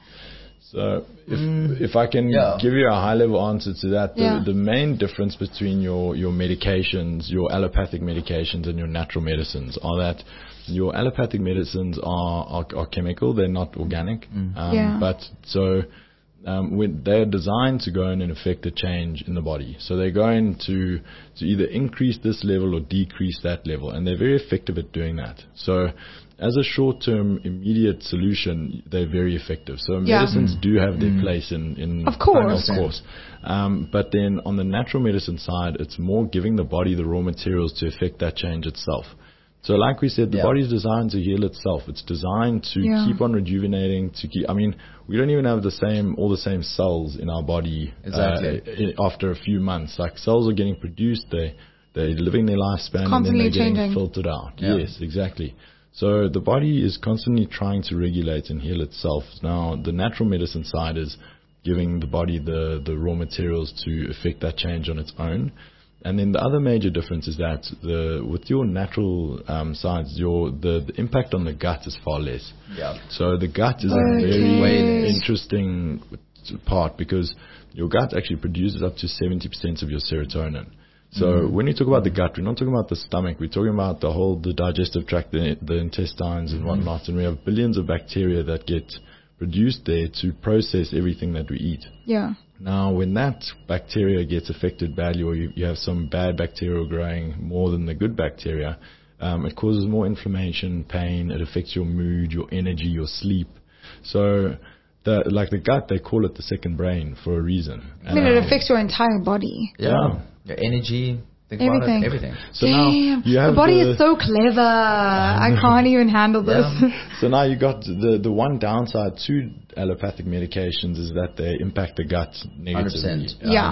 So if if I can Yeah. give you a high level answer to that, the, Yeah. the main difference between your, your medications, your allopathic medications and your natural medicines are that your allopathic medicines are, are, are chemical, they're not organic. Um, Yeah. But so um, when they're designed to go in and affect a change in the body. So they're going to, to either increase this level or decrease that level, and they're very effective at doing that. So as a short-term, immediate solution, they're very effective. So Yeah. medicines do have their place in, in Of course. of course. Um, but then on the natural medicine side, it's more giving the body the raw materials to affect that change itself. So like we said, the Yeah. body's designed to heal itself. It's designed to Yeah. keep on rejuvenating, to keep, I mean, we don't even have the same, all the same cells in our body Exactly. uh, i- after a few months. Like cells are getting produced, they, they're living their lifespan and then Constantly they're getting changing. filtered out. Yeah. Yes, exactly. So the body is constantly trying to regulate and heal itself. Now, the natural medicine side is giving the body the, the raw materials to effect that change on its own. And then the other major difference is that the with your natural um, sides, your the, the impact on the gut is far less. Yeah. So the gut is Okay. a very Way less. interesting part because your gut actually produces up to seventy percent of your serotonin. So Mm-hmm. when you talk about the gut, we're not talking about the stomach. We're talking about the whole, the digestive tract, the, the intestines and Mm-hmm. whatnot. And we have billions of bacteria that get produced there to process everything that we eat. Yeah. Now, when that bacteria gets affected badly, or you, you have some bad bacteria growing more than the good bacteria, um, it causes more inflammation, pain. It affects your mood, your energy, your sleep. So, the, like the gut, they call it the second brain for a reason. I mean, And, it um, affects your entire body. Yeah. Your energy. Think about Everything. it. Everything. So now Damn, you have the body the- is so clever. I can't even handle this. Yeah. So now you got the the one downside to allopathic medications is that they impact the gut negatively. one hundred percent. Yeah.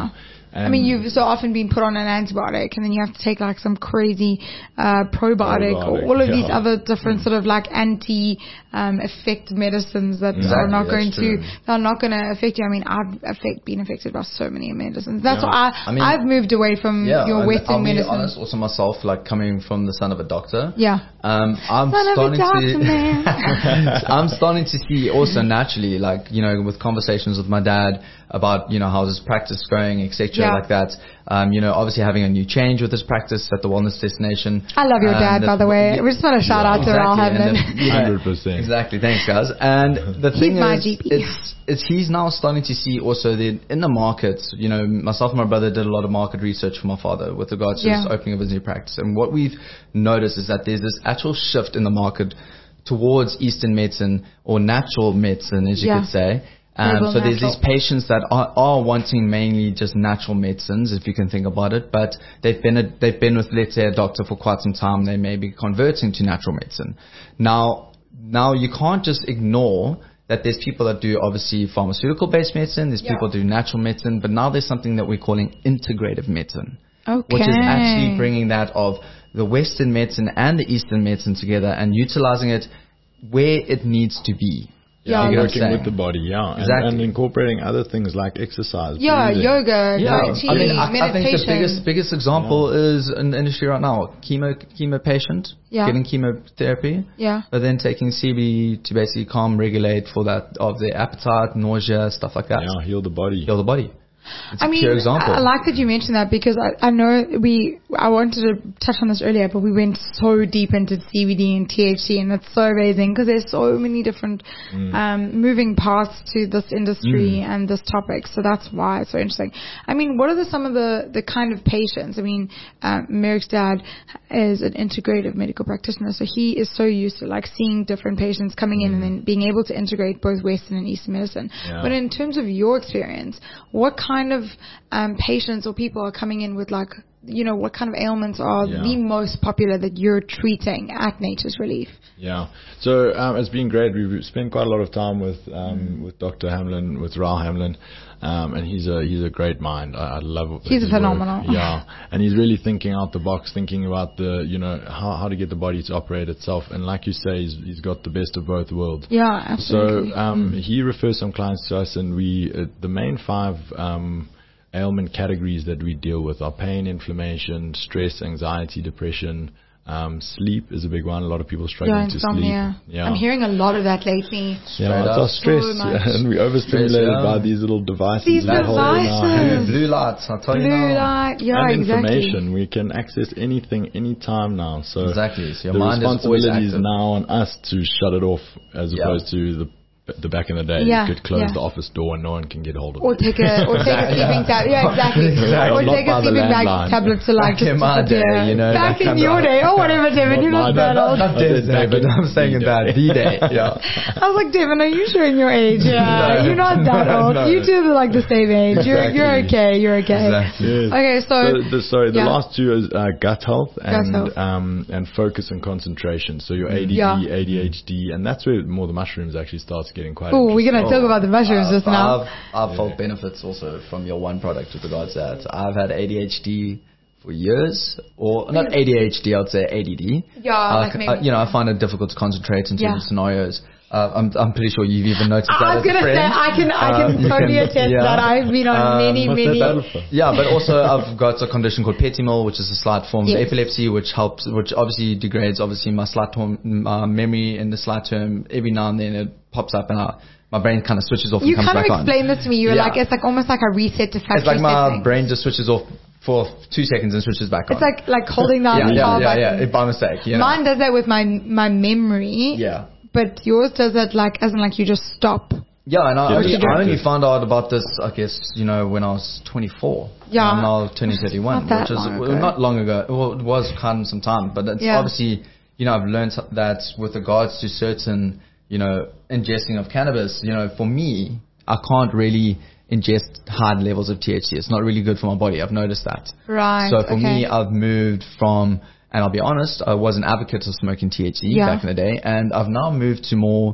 And I mean, you've so often been put on an antibiotic, and then you have to take like some crazy uh, probiotic, Probiotic, or all of these yeah. other different sort of like anti um, effect medicines that Exactly, are not that's going true. to that are not going to affect you. I mean, I've affect, been affected by so many medicines. That's Yeah. why I, I mean- I've moved away from Yeah, your and Western I'll be medicine. honest, also myself, like coming from the son of a doctor. Yeah. Um, I'm Son of a starting doctor, to. man. I'm starting to see also naturally, like you know, with conversations with my dad about you know how's his practice going, et cetera, Yeah. like that. Um, you know, obviously having a new change with his practice at the Wellness Destination. I love your Um, dad, the- by the way. We just want to shout out to Raul Exactly, and Hamlin. the- you know, one hundred percent. Exactly, thanks guys. And the thing my is, G P. it's it's he's now starting to see also the in the market. You know, myself and my brother did a lot of market research for my father with regards to Yeah. his opening of his new practice. And what we've noticed is that there's this actual shift in the market towards Eastern medicine or natural medicine, as you Yeah. could say. Um, Herbal so there's natural. these patients that are, are wanting mainly just natural medicines, if you can think about it, but they've been a, they've been with, let's say, a doctor for quite some time. They may be converting to natural medicine. Now, now you can't just ignore that there's people that do obviously pharmaceutical-based medicine. There's Yeah. people that do natural medicine, but now there's something that we're calling integrative medicine, Okay. which is actually bringing that of the Western medicine and the Eastern medicine together and utilizing it where it needs to be. Yeah, You get what I'm working saying? with the body, yeah, and, Exactly. and incorporating other things like exercise. Yeah, breathing. yoga, Yeah, tai I chi, mean, I, I meditation. think the biggest biggest example is in the industry right now: chemo chemo patient Yeah. getting chemotherapy, Yeah. but then taking C B to basically calm, regulate for that of their appetite, nausea, stuff like that. Yeah, heal the body. Heal the body. It's I a mean, pure example. I I like that you mentioned that because I, I know we, I wanted to touch on this earlier, but we went so deep into C B D and T H C, and it's so amazing because there's so many different um, moving parts to this industry and this topic. So that's why it's so interesting. I mean, what are the, some of the, the kind of patients? I mean, um, Merrick's dad is an integrative medical practitioner, so he is so used to like seeing different patients coming in and then being able to integrate both Western and Eastern medicine. Yeah. But in terms of your experience, what kind of um, patients or people are coming in with like, you know, what kind of ailments are Yeah. the most popular that you're treating at Nature's Relief? Yeah. So um, it's been great. We've spent quite a lot of time with um, with Doctor Hamlin, with Raul Hamlin, um, and he's a he's a great mind. I, I love. He's his phenomenal. work. Yeah, and he's really thinking out the box, thinking about the you know how how to get the body to operate itself. And like you say, he's he's got the best of both worlds. Yeah, absolutely. So um, he refers some clients to us, and we uh, the main five um, ailment categories that we deal with are pain, inflammation, stress, anxiety, depression. Um, sleep is a big one. A lot of people yeah, struggling to insomnia. sleep. Yeah, I'm hearing a lot of that lately. yeah, Straight it's up. our stress, So much. and we're overstimulated Stress, yeah. by these little devices These we hold in our devices. hands. Blue lights, I'll tell you Blue now. light, yeah, and exactly. information. We can access anything, anytime now. So Exactly. So your the mind is always responsibility is active. now on us to shut it off, as Yeah. opposed to the the back in the day. Yeah, You could close yeah. the office door and no one can get hold of Or it. take a or take a sleeping tablet. Yeah, exactly. Exactly. Or Not take by a the sleeping bag landline. tablet to like Back in just my day, disappear. you know, Back that in kind your of- day. Oh, whatever, Devin. You're Not not my that day. old. Not Dev's day, but I'm saying in bad D Day. Yeah. I was like, Devin, are you showing your age? Yeah, No. you're not that old. No. You two are like the same age. You're you're okay. You're okay. Exactly. Yes. Okay, so, So the, sorry, the yeah. last two is uh, gut health and health. um and focus and concentration. So your A D D, Yeah. A D H D, and that's where more the mushrooms actually starts getting quite. Oh, we're gonna Oh, talk about the mushrooms I've- just now. I've, I've felt benefits also from your one product with regards to that. I've had A D H D for years, or not A D H D, I'd say A D D. Yeah, Uh, like maybe- I, you know, I find it difficult to concentrate in certain Yeah. scenarios. Uh, I'm, I'm pretty sure you've even noticed that I was as a gonna say friend. I can I Um, can you totally can- attest yeah. that I've been on Um, many What's many. that for? Yeah, but also I've got a condition called Petit-Mal, which is a slight form Yes. of epilepsy, which helps, which obviously degrades obviously my slight term, uh, memory in the slight term. Every now and then it pops up and I, my brain kind of switches off You and comes kind of back on. explained this to me. You were Yeah. like, it's like almost like a reset to factory It's like my settings. brain just switches off for two seconds and switches back on. It's like like holding down yeah, the yeah, power yeah, button. yeah, by mistake. You know? Mine does that with my my memory. Yeah. But yours does that like as in like you just stop. Yeah, and I, Get only, I distracted. only found out about this, I guess, you know, when I was twenty-four. Yeah. And I'm now turning thirty-one, Not that which is long well, ago. not long ago. Well, it was kind of some time, but it's Yeah. obviously, you know, I've learned that with regards to certain, you know, ingesting of cannabis, you know, for me, I can't really ingest high levels of T H C. It's not really good for my body. I've noticed that. Right. So for okay. me, I've moved from, and I'll be honest, I was an advocate of smoking T H C Yeah. back in the day, and I've now moved to more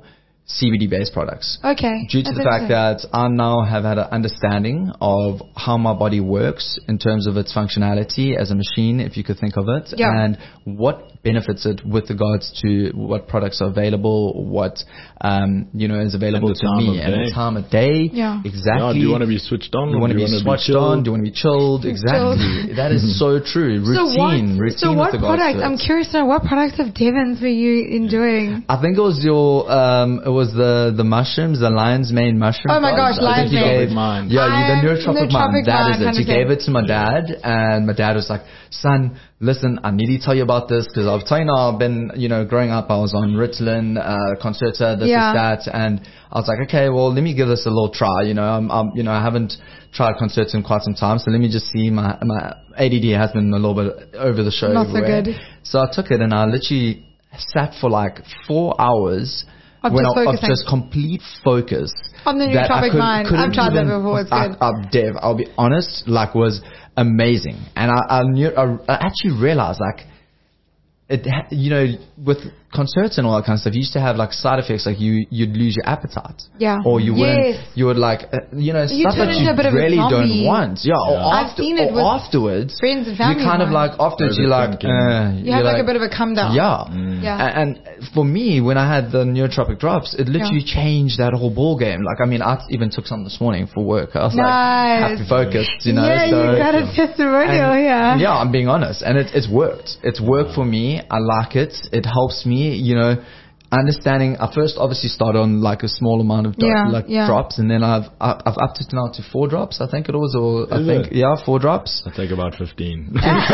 C B D-based products. Okay. Due to That's the fact interesting. that I now have had an understanding of how my body works in terms of its functionality as a machine, if you could think of it, Yeah. and what benefits it with regards to what products are available, what um, you know is available And the to time me, of and the day. time of day. Yeah. Exactly. Yeah, do you want to be switched on? You or want to do be you switched chilled? on? Do you want to be chilled? Exactly. That is so true. Routine, so what, routine so what with regards products, to it. I'm curious to know, what products of Devon's were you enjoying? I think it was your, um, it was the the mushrooms, the lion's mane mushroom. Oh my gosh, I think lion's you mane. gave- Mind. Yeah, you, the Um, neurotropic Neurotropic mind. That Mind, is it. You one hundred percent. gave it to my dad, and my dad was like, "Son, listen, I need to tell you about this because I've told you now. I've been, you know, growing up, I was on Ritalin, uh, Concerta, this, Yeah. this, that, and I was like, okay, well, let me give this a little try. You know, I'm, I'm you know, I haven't tried Concerta in quite some time, so let me just see. My my A D D has been a little bit over the show. Not so everywhere. good. So I took it and I literally sat for like four hours Of when just I, of focusing. just complete focus. On the that I nootropic couldn't- mind. couldn't I've tried that even- before, it's I, good. I, Dev, I'll be honest, like was amazing. And I, I knew, I, I actually realized like, it, ha- you know, with Concerta and all that kind of stuff, you used to have like side effects, like you, you'd lose your appetite. Yeah. Or you wouldn't, Yes. you would like, uh, you know, You stuff turn that into you a bit of a really zombie. don't want. Yeah. Or, Yeah. I've after, seen it or with afterwards, friends and you family kind of of like, mine. afterwards you're like, Overthinking. uh, You you're have like, like a bit of a come down. yeah. Yeah. A- And for me, when I had the neurotropic drops, it literally Yeah. changed that whole ball game. Like, I mean, I even took some this morning for work. I was Nice. like, happy focused, you know. yeah, so, you got a testimonial, and- yeah. Yeah, I'm being honest. And it, it's worked. It's worked for me. I like it. It helps me, you know. Understanding, I first obviously started on like a small amount of dro- Yeah, like yeah. drops, and then I've I've I've upped it now to four drops. I think it was, or I Is think it? yeah, four drops. I take about fifteen.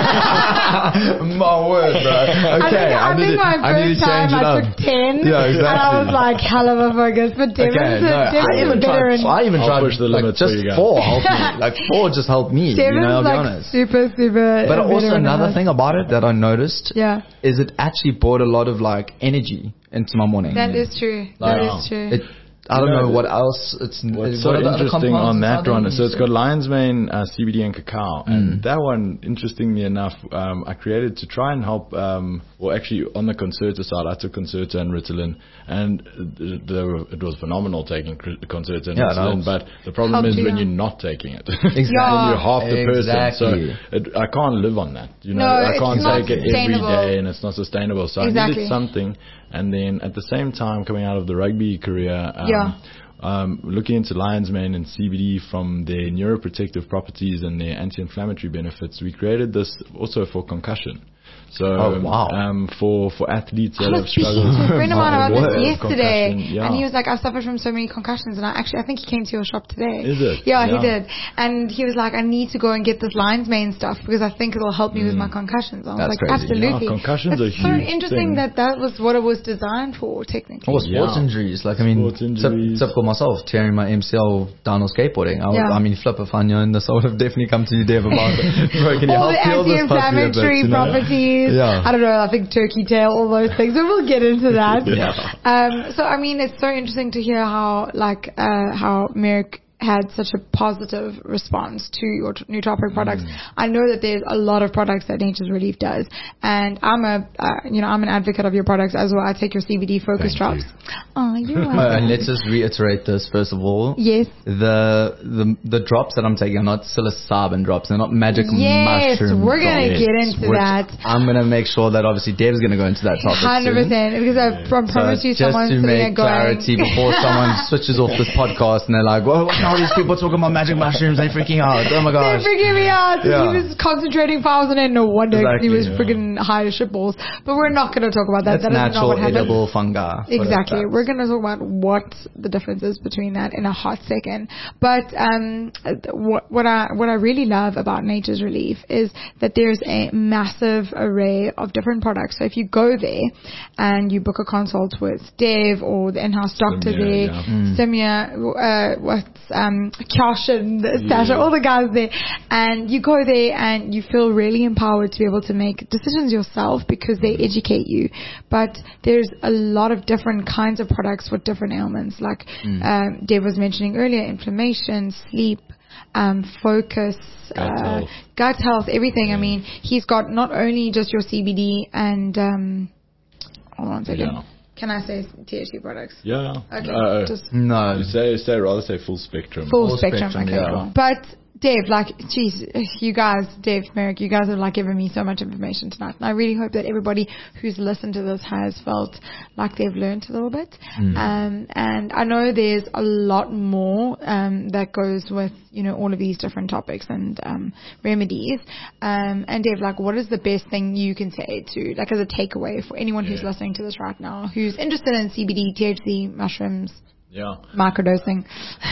My word, bro. Okay, I think, I think need to, my I need first to change time it I up. took ten, Yeah, and I exactly. was like, hell of a focus. But Devon's Okay, a, no, I Devon's even a tried. veteran. I even I'll tried push the like limits for just you guys. four helped me. Like four just helped me. Devon's you know, I'll like be honest. super, super. But also veteran another of thing about it that I noticed Yeah, is it actually brought a lot of like energy into my morning. that is true. Like, That is true. It, I don't You know, know what else. It's What's what so are the other interesting compounds on that inside one, them? so it's got lion's mane, uh, C B D, and cacao. Mm. And that one, interestingly enough, um, I created to try and help, um, well, actually, on the Concerta side, I took Concerta and Ritalin, and the, the, it was phenomenal taking cr- Concerta and Yeah, it Ritalin, helps. but the problem Helps is you, when yeah. you're not taking it. Exactly. Yeah. Then you're half the Exactly. person. So it, I can't live on that. You know, No, I it's can't not take it every sustainable. day, and it's not sustainable. So I Exactly. needed something. And then at the same time, coming out of the rugby career, um, Yeah. um, looking into lion's mane and C B D from their neuroprotective properties and their anti-inflammatory benefits, we created this also for concussion. So, Oh, wow. um, for, for athletes I that have was speaking struggled to a friend of mine My about word, this yesterday, concussion, yeah. and he was like, "I suffered from so many concussions," and I actually, I think he came to your shop today. Is it? Yeah, he Yeah. did, and he was like, "I need to go and get this lion's mane stuff because I think it'll help me with my concussions." I was That's like, crazy. "Absolutely." Yeah, concussions it's are so huge interesting thing. that that was what it was designed for, technically. Or sports Yeah. injuries, like I mean, Sports injuries. Tip, typical myself, tearing my M C L down on skateboarding. I, would, Yeah. I mean, flip if I knew this, I would have definitely come to you, Dev, about it. Bro, can you All help the heal this puppy a bit, anti-inflammatory you know? properties. Yeah. I don't know. I think turkey tail, all those things. But we'll get into that. Yeah. Um, so I mean, it's so interesting to hear how like uh, how Merrick had such a positive response to your t- nootropic products. I know that there's a lot of products that Nature's Relief does, and I'm a uh, you know I'm an advocate of your products as well. I take your C B D focus Thank drops. you. Oh, you're Uh, and welcome. let's just reiterate this first of all. Yes. The the the drops that I'm taking are not psilocybin drops. They're not magic Yes, mushroom we're gonna drops, get into which that. I'm gonna make sure that obviously Dev's gonna go into that topic Hundred soon. percent. Because I prom- So promise you, just someone's to sitting there make going. clarity before someone switches off this podcast and they're like, "Well, what are all these people talking about magic mushrooms? They're freaking out! Oh my They're gosh!" freaking me out. Yeah. He was concentrating for hours on end. No wonder Exactly, he was yeah. freaking high as shitballs. But we're not going to talk about that. That's that is not natural what happened. edible fungi. Exactly. What is that? We're going to talk about what the difference is between that in a hot second. But um, what, what I what I really love about Nature's Relief is that there's a massive array of different products. So if you go there and you book a consult with Dave or the in-house doctor Simia, there, yeah. Mm. Simia, uh, what's um, Karshan, Sasha, Yeah. all the guys there, and you go there and you feel really empowered to be able to make decisions yourself because they educate you. But there's a lot of different kinds of products for different ailments, like Mm. um, Dave was mentioning earlier, inflammation, sleep, um, focus, Gut uh, health. gut health, everything. I mean, he's got not only just your C B D and um, hold on a second. Yeah. Can I say T H C products? Yeah. Okay. Uh, Just No. you say, say rather say full spectrum. full, full spectrum. spectrum, Okay, yeah. cool. But Dave, like, geez, you guys, Dave, Merrick, you guys have like given me so much information tonight, and I really hope that everybody who's listened to this has felt like they've learned a little bit. Mm. Um, and I know there's a lot more um, that goes with, you know, all of these different topics and um, remedies. Um, and Dave, like, what is the best thing you can say to, like, as a takeaway for anyone who's Yeah. listening to this right now, who's interested in C B D, T H C, mushrooms, Yeah. microdosing?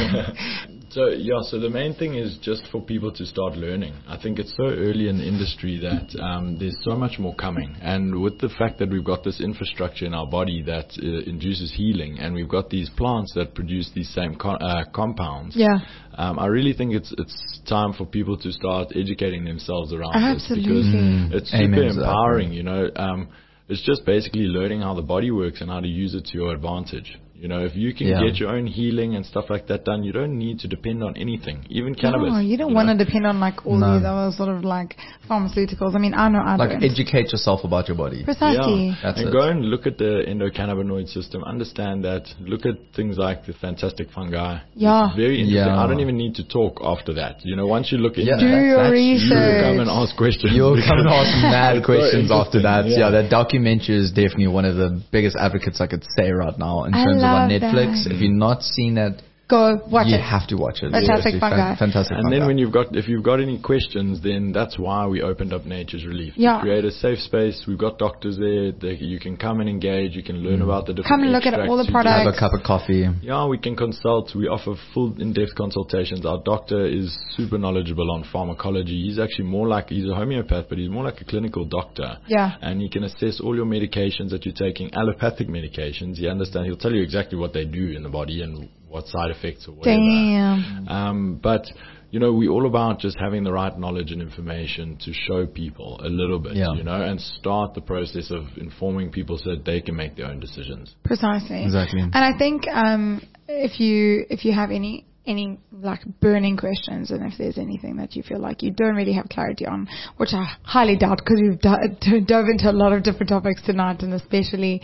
So yeah, so the main thing is just for people to start learning. I think it's so early in the industry that um, there's so much more coming. And with the fact that we've got this infrastructure in our body that uh, induces healing, and we've got these plants that produce these same co- uh, compounds, Yeah. um, I really think it's it's time for people to start educating themselves around Absolutely. this, because Mm. it's Amen super to that, empowering. You know, um, it's just basically learning how the body works and how to use it to your advantage. You know, if you can Yeah. get your own healing and stuff like that done, you don't need to depend on anything, even cannabis. No, you don't you want know? to depend on like all No. these other sort of like pharmaceuticals. I mean, I know I Like don't. educate yourself about your body. Precisely. Yeah, That's and it. go and look at the endocannabinoid system. Understand that. Look at things like the fantastic fungi. Yeah. It's very interesting. Yeah. I don't even need to talk after that. You know, once you look into Yeah. that, Do That's- your that's- you research. will come and ask questions. You'll come and ask mad It's so questions after that. interesting, Yeah. yeah. that documentary is definitely one of the biggest advocates I could say right now in I terms of on love Netflix. that. If you're not seeing that, Go watch you it. have to watch it. Fantastic Seriously, Fungi. fan- Fantastic And Fungi. then when you've got, if you've got any questions, then that's why we opened up Nature's Relief. To Yeah. create a safe space. We've got doctors there. They, you can come and engage. You can learn about the different Come and look at all the extracts. You products. have a cup of coffee. Yeah, we can consult. We offer full in-depth consultations. Our doctor is super knowledgeable on pharmacology. He's actually more like, he's a homeopath, but he's more like a clinical doctor. Yeah. And he can assess all your medications that you're taking, allopathic medications. He understands, he'll tell you exactly what they do in the body and what side effects or whatever. Damn. Um, but, you know, we're all about just having the right knowledge and information to show people a little bit, Yeah. you know, and start the process of informing people so that they can make their own decisions. Precisely. Exactly. And I think um, if you if you have any any like burning questions, and if there's anything that you feel like you don't really have clarity on, which I highly doubt because we've do- dove into a lot of different topics tonight, and especially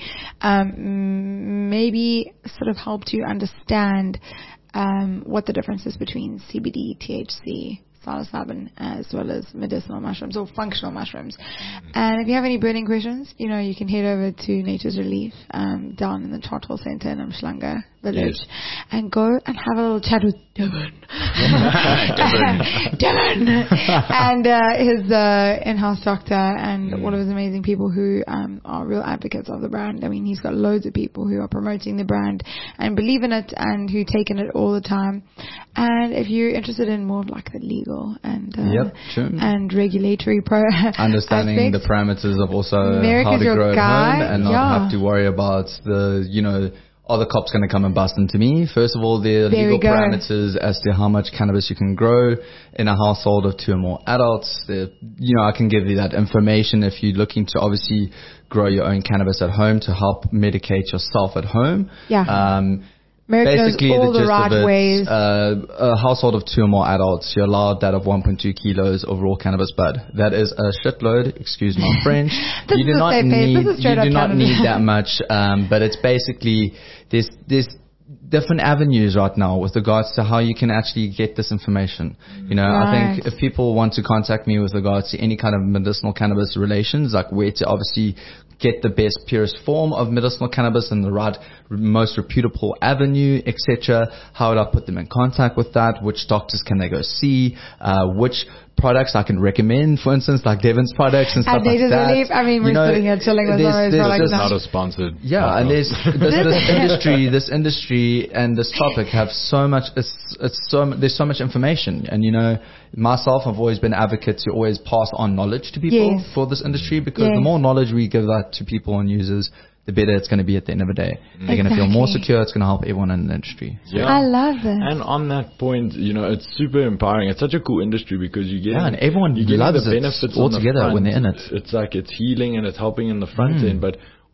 um, maybe sort of helped you understand um, what the difference is between C B D, T H C, psilocybin, as well as medicinal mushrooms or functional mushrooms. And if you have any burning questions, you know, you can head over to Nature's Relief um, down in the Chartwell Center in Umhlanga Village, Yes. and go and have a little chat with Devin. Devin! And uh, his uh, in-house doctor and all of his amazing people who um, are real advocates of the brand. I mean, he's got loads of people who are promoting the brand and believe in it and who take in it all the time. And if you're interested in more of like the legal and uh, Yep, true. and regulatory pro Understanding aspects, the parameters of also Merrick how is to your grow guy, at home and not yeah. have to worry about the, you know, are the cops going to come and bust into me? First of all, the There we legal go. parameters as to how much cannabis you can grow in a household of two or more adults. The, you know, I can give you that information if you're looking to obviously grow your own cannabis at home to help medicate yourself at home. Yeah. Um, Merrick knows Basically, all the the gist right of it, ways. Uh, a household of two or more adults, you're allowed that of one point two kilos of raw cannabis bud. That is a shitload. Excuse my French. This you is do a not safe place. need. This is You straight up do not Canada. need that much. Um, but it's basically there's there's different avenues right now with regards to how you can actually get this information. You know, I think Right. if people want to contact me with regards to any kind of medicinal cannabis relations, like where to obviously get the best, purest form of medicinal cannabis and the right, most reputable avenue, et cetera. How would I put them in contact with that? Which doctors can they go see? Uh, which products I can recommend, for instance, like Devon's products and stuff And like Nature's that. Relief, I mean, You we're know, sitting here chilling with there's- some of his there's products just- now. Not a sponsored. Yeah, and there's podcast. this, this industry, this industry, and this topic have so much. It's, it's so mu- there's so much information, and you know, myself, I've always been an advocate to always pass on knowledge to people Yes. for this industry because Yes. the more knowledge we give that to people and users, the better it's going to be at the end of the day. They're going to feel more Exactly. secure. It's going to help everyone in the industry. Yeah. I love it. And on that point, you know, it's super empowering. It's such a cool industry because you get Yeah, and everyone you get loves the it benefits all on the together front. when they're in it. It's like it's healing and it's helping in the front Mm. end, but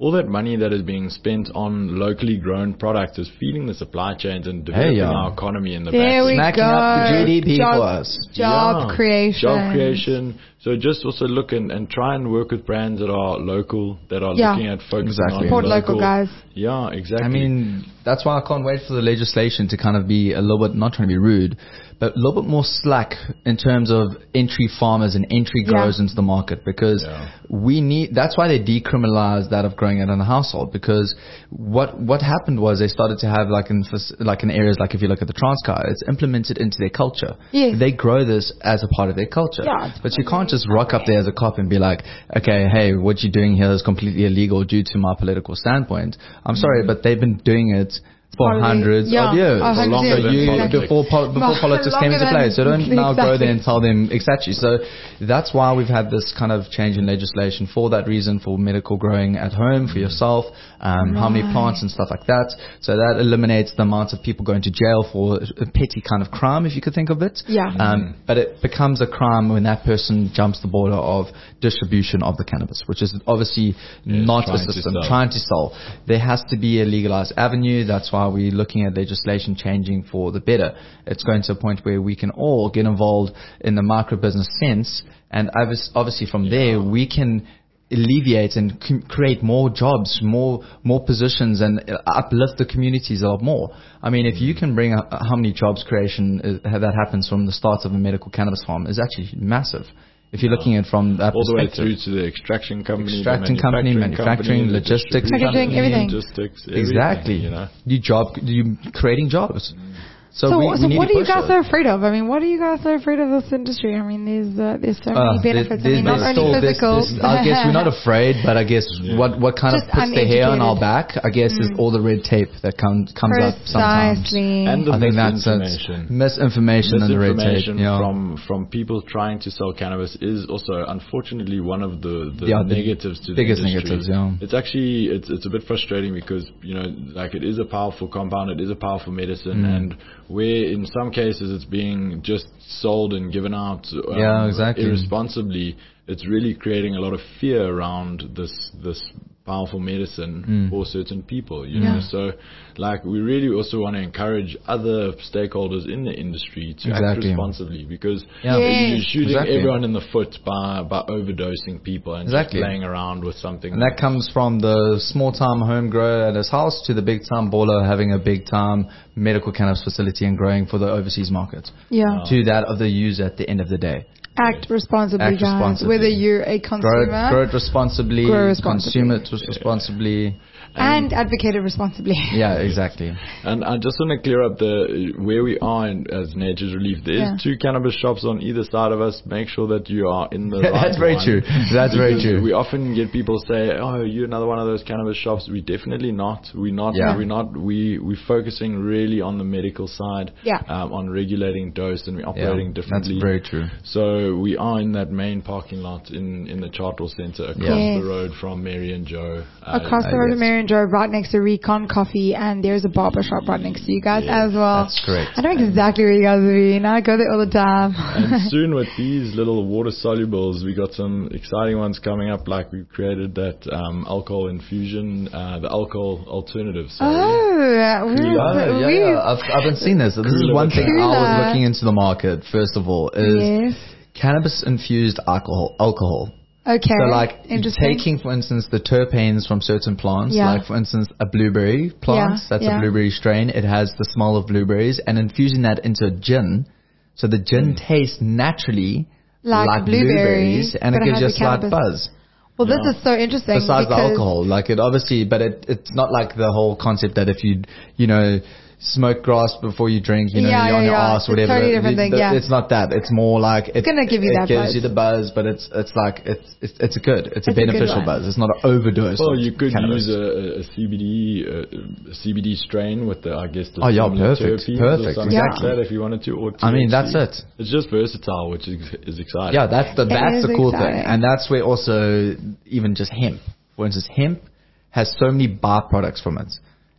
all that money that is being spent on locally grown products is feeding the supply chains and developing Hey, yeah. our economy in the There back. we Smacking go. up the G D P job, for us. Job Yeah, creation. Job creation. So just also look and, and try and work with brands that are local, that are Yeah. looking at focusing Exactly. on Support local guys. Yeah, exactly. I mean, that's why I can't wait for the legislation to kind of be a little bit, not trying to be rude, but a little bit more slack in terms of entry farmers and entry growers Yeah. into the market, because Yeah. we need, that's why they decriminalized that of growing it in a household, because what, what happened was they started to have like in, like in areas like if you look at the Transkei, it's implemented into their culture. Yes. They grow this as a part of their culture. Yeah, it's but you can't just rock up there as a cop and be like, okay, hey, what you're doing here is completely illegal due to my political standpoint. I'm sorry, but they've been doing it for Probably, hundreds yeah, of years. a hundred Longer years. than You, politics. before, pol- before politics came into Longer play. than- So don't now go there exactly. and tell them exactly. So that's why we've had this kind of change in legislation for that reason, for medical growing at home for yourself, um, how many Right. plants and stuff like that. So that eliminates the amount of people going to jail for a petty kind of crime, if you could think of it. Yeah. Um, but it becomes a crime when that person jumps the border of distribution of the cannabis, which is obviously Yes, not a trying to system sell. trying to sell. There has to be a legalized avenue. That's why we're looking at legislation changing for the better. It's going to a point where we can all get involved in the micro business sense, and obvious- obviously from there we can alleviate and c- create more jobs, more more positions, and uh, uplift the communities a lot more. I mean, if you can bring uh, how many jobs creation is, that happens from the start of a medical cannabis farm is actually massive. If you're looking at it from that all the way perspective. through to the extracting company, Extracting the company, manufacturing manufacturing, company, the logistics distribution Packaging, company, everything. Logistics, everything, Exactly. You know. You job, you creating jobs. So, So, we, so we need what to are you push guys it. so afraid of? I mean, what are you guys so afraid of this industry? I mean, there's uh, there's so Uh, many there- benefits. I there's- mean, not there's only still- there's- physical. there's- I guess we're not afraid, but I guess Yeah. what, what kind Just of puts the hair on our uneducated. back, I guess, is all the red tape that comes comes up sometimes. Precisely. And the I think that's it. misinformation. Misinformation and the red tape. Misinformation Yeah. from from people trying to sell cannabis is also unfortunately one of the, the Yeah, the negatives to the biggest industry. negatives, yeah. It's actually it's it's a bit frustrating because you know like it is a powerful compound, it is a powerful medicine, Mm. and where in some cases it's being just sold and given out um, Yeah, exactly. irresponsibly. It's really creating a lot of fear around this this powerful medicine Mm. for certain people, you Yeah. know. So, like, we really also want to encourage other stakeholders in the industry to act Exactly. responsibly because Yeah. Yes. you're shooting Exactly. everyone in the foot by by overdosing people and Exactly. just playing around with something. And that comes from the small time home grower at his house to the big time baller having a big time medical cannabis facility and growing for the overseas market. Yeah. To that of the user at the end of the day. Act responsibly, Act guys. responsibly. Whether you're a Grow consumer it, grow it responsibly, Grow responsibly. consume it responsibly. and advocate it responsibly. Yeah, exactly. And I just want to clear up the where we are in, as Nature's Relief. There's Yeah. two cannabis shops on either side of us. Make sure that you are in the right That's very one. true. That's very Because true. We often get people say, "Oh, you're another one of those cannabis shops." We're definitely not. We're not. Yeah. We're not. We we're focusing really on the medical side. Yeah. Um, on regulating dose, and we're operating Yeah, differently. that's very true. So we are in that main parking lot in in the Chartwell Centre across Yes. the road from Mary and Joe. Uh, Across the uh, road yes. of Mary and Joe, right next to Recon Coffee, and there's a barber shop right next to you guys Yeah, as well. That's correct. I know exactly where you guys are being. I go there all the time. And soon with these little water solubles, we got some exciting ones coming up. Like we've created that um, alcohol infusion, uh, the alcohol alternative. Sorry. Oh, we're, Yeah, yeah, we, yeah. I've, I've been seeing this. This is Cooler one thing I was Cooler. looking into the market, first of all, is yes. cannabis-infused alcohol. alcohol. Okay. So like Interesting. taking, for instance, the terpenes from certain plants, Yeah. like for instance a blueberry plant, Yeah, that's yeah. a blueberry strain, it has the smell of blueberries, and infusing that into a gin, so the gin tastes naturally Like like, blueberries, blueberries, and but it it gives you a has the slight cannabis. buzz. Well, this Yeah. is so interesting. Besides the because- alcohol, like it obviously, but it, it's not like the whole concept that if you, you know, smoke grass before you drink, you know, Yeah, you're on yeah, your yeah. ass, It's a whatever. totally different The- thing, the- yeah. It's not that. It's more like it's gonna give you it that gives buzz. you the buzz, but it's it's like it's it's, it's a good, it's, It's a a good beneficial one. buzz. It's not an overdose. Well, of you could cannabis. use a, a C B D uh, a C B D strain with the I guess the Oh, yeah, similar perfect, terpenes perfect, or something exactly. like that if you wanted to. Or I mean, T H C. that's it. It's just versatile, which is is exciting. Yeah, that's the It that's is the cool exciting. thing, and that's where also even just hemp, for instance, hemp has so many byproducts from it.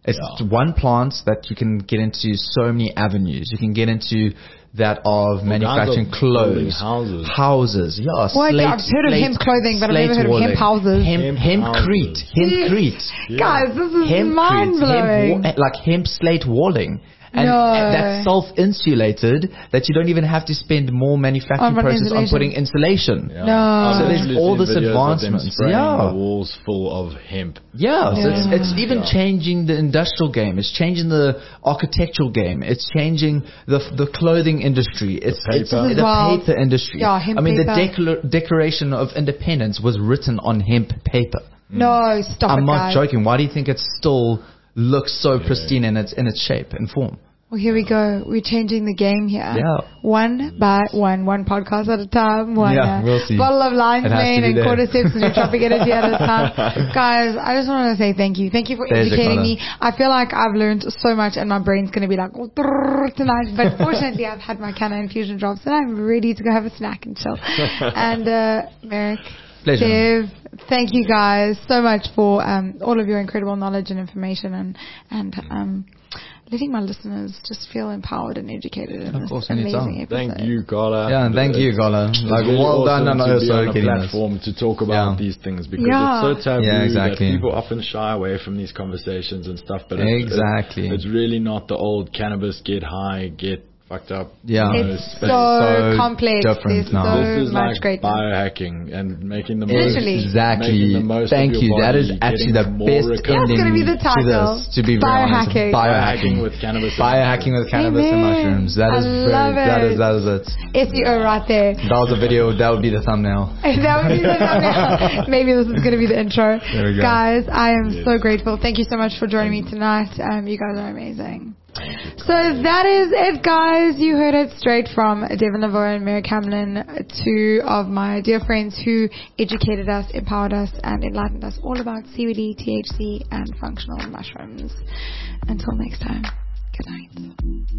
It's Yeah. one plant that you can get into so many avenues. You can get into that of manufacturing of building clothes, houses. houses, yeah. What? slate- I've heard of slate- hemp clothing, but I've slate never heard of hemp walling. houses. Hemp, Hemp hempcrete, houses. hempcrete. Yeah. Guys, this is Hempcrete, mind blowing. hemp, wa- like hemp slate walling. And No. that's self-insulated, that you don't even have to spend more manufacturing On process on insulation. putting insulation. Yeah. No. I've So there's literally all seen this videos of them advancements. spraying Yeah. the walls full of hemp. Yeah, so it's, Yeah. it's even Yeah. changing the industrial game. It's changing the architectural game. It's changing the the clothing industry. It's, The it's paper. This is the wild. paper industry. Yeah, hemp I mean, paper. the declar- Declaration of Independence was written on hemp paper. No, stop I'm it, not guys. joking. Why do you think it still looks so pristine in its in its shape and form? Well, here we go. We're changing the game here. Yeah. One by one, one podcast at a time. One Yeah, uh, we'll see. bottle of lion's It has to mane be and there. cordyceps and nootropic energy at a time. Guys, I just want to say thank you. Thank you for Pleasure, educating Carla. me. I feel like I've learned so much and my brain's going to be like, oh, drrrr, tonight. But fortunately, I've had my Canna infusion drops and I'm ready to go have a snack and chill. And, uh, Merrick. Pleasure. Dev, thank you guys so much for um, all of your incredible knowledge and information and, and um, letting my listeners just feel empowered and educated in Of this course, amazing anytime. episode. Thank you, Carla. Yeah, and thank you, It's- Gola. it's Like, really well done awesome on to be also on a getting us. platform to talk about Yeah. these things because Yeah. it's so taboo Yeah, exactly. that people often shy away from these conversations and stuff. But it's, Exactly. it's, it's really not the old cannabis, get high, get fucked up. Yeah. you know, It's space. so, so complex. different There's now. so This is much like great. biohacking and making the Literally. most, Exactly. making the most Thank of you. your That body, is actually getting the more best recovery. That's ending gonna be the to title. this. To be very honest, Biohacking. biohacking with cannabis. Biohacking with cannabis and Amen. mushrooms. That is I very, love that it. is that is it. S E O right there. That was a video. That would be the thumbnail. That would be the thumbnail. Maybe this is going to be the intro. There we go. Guys, I am Yes. so grateful. Thank you so much for joining me tonight. Um, you guys are amazing. So that is it, guys. You heard it straight from Devin Lavoie and Merrick Hamlin, two of my dear friends who educated us, empowered us, and enlightened us all about C B D, T H C, and functional mushrooms. Until next time, good night.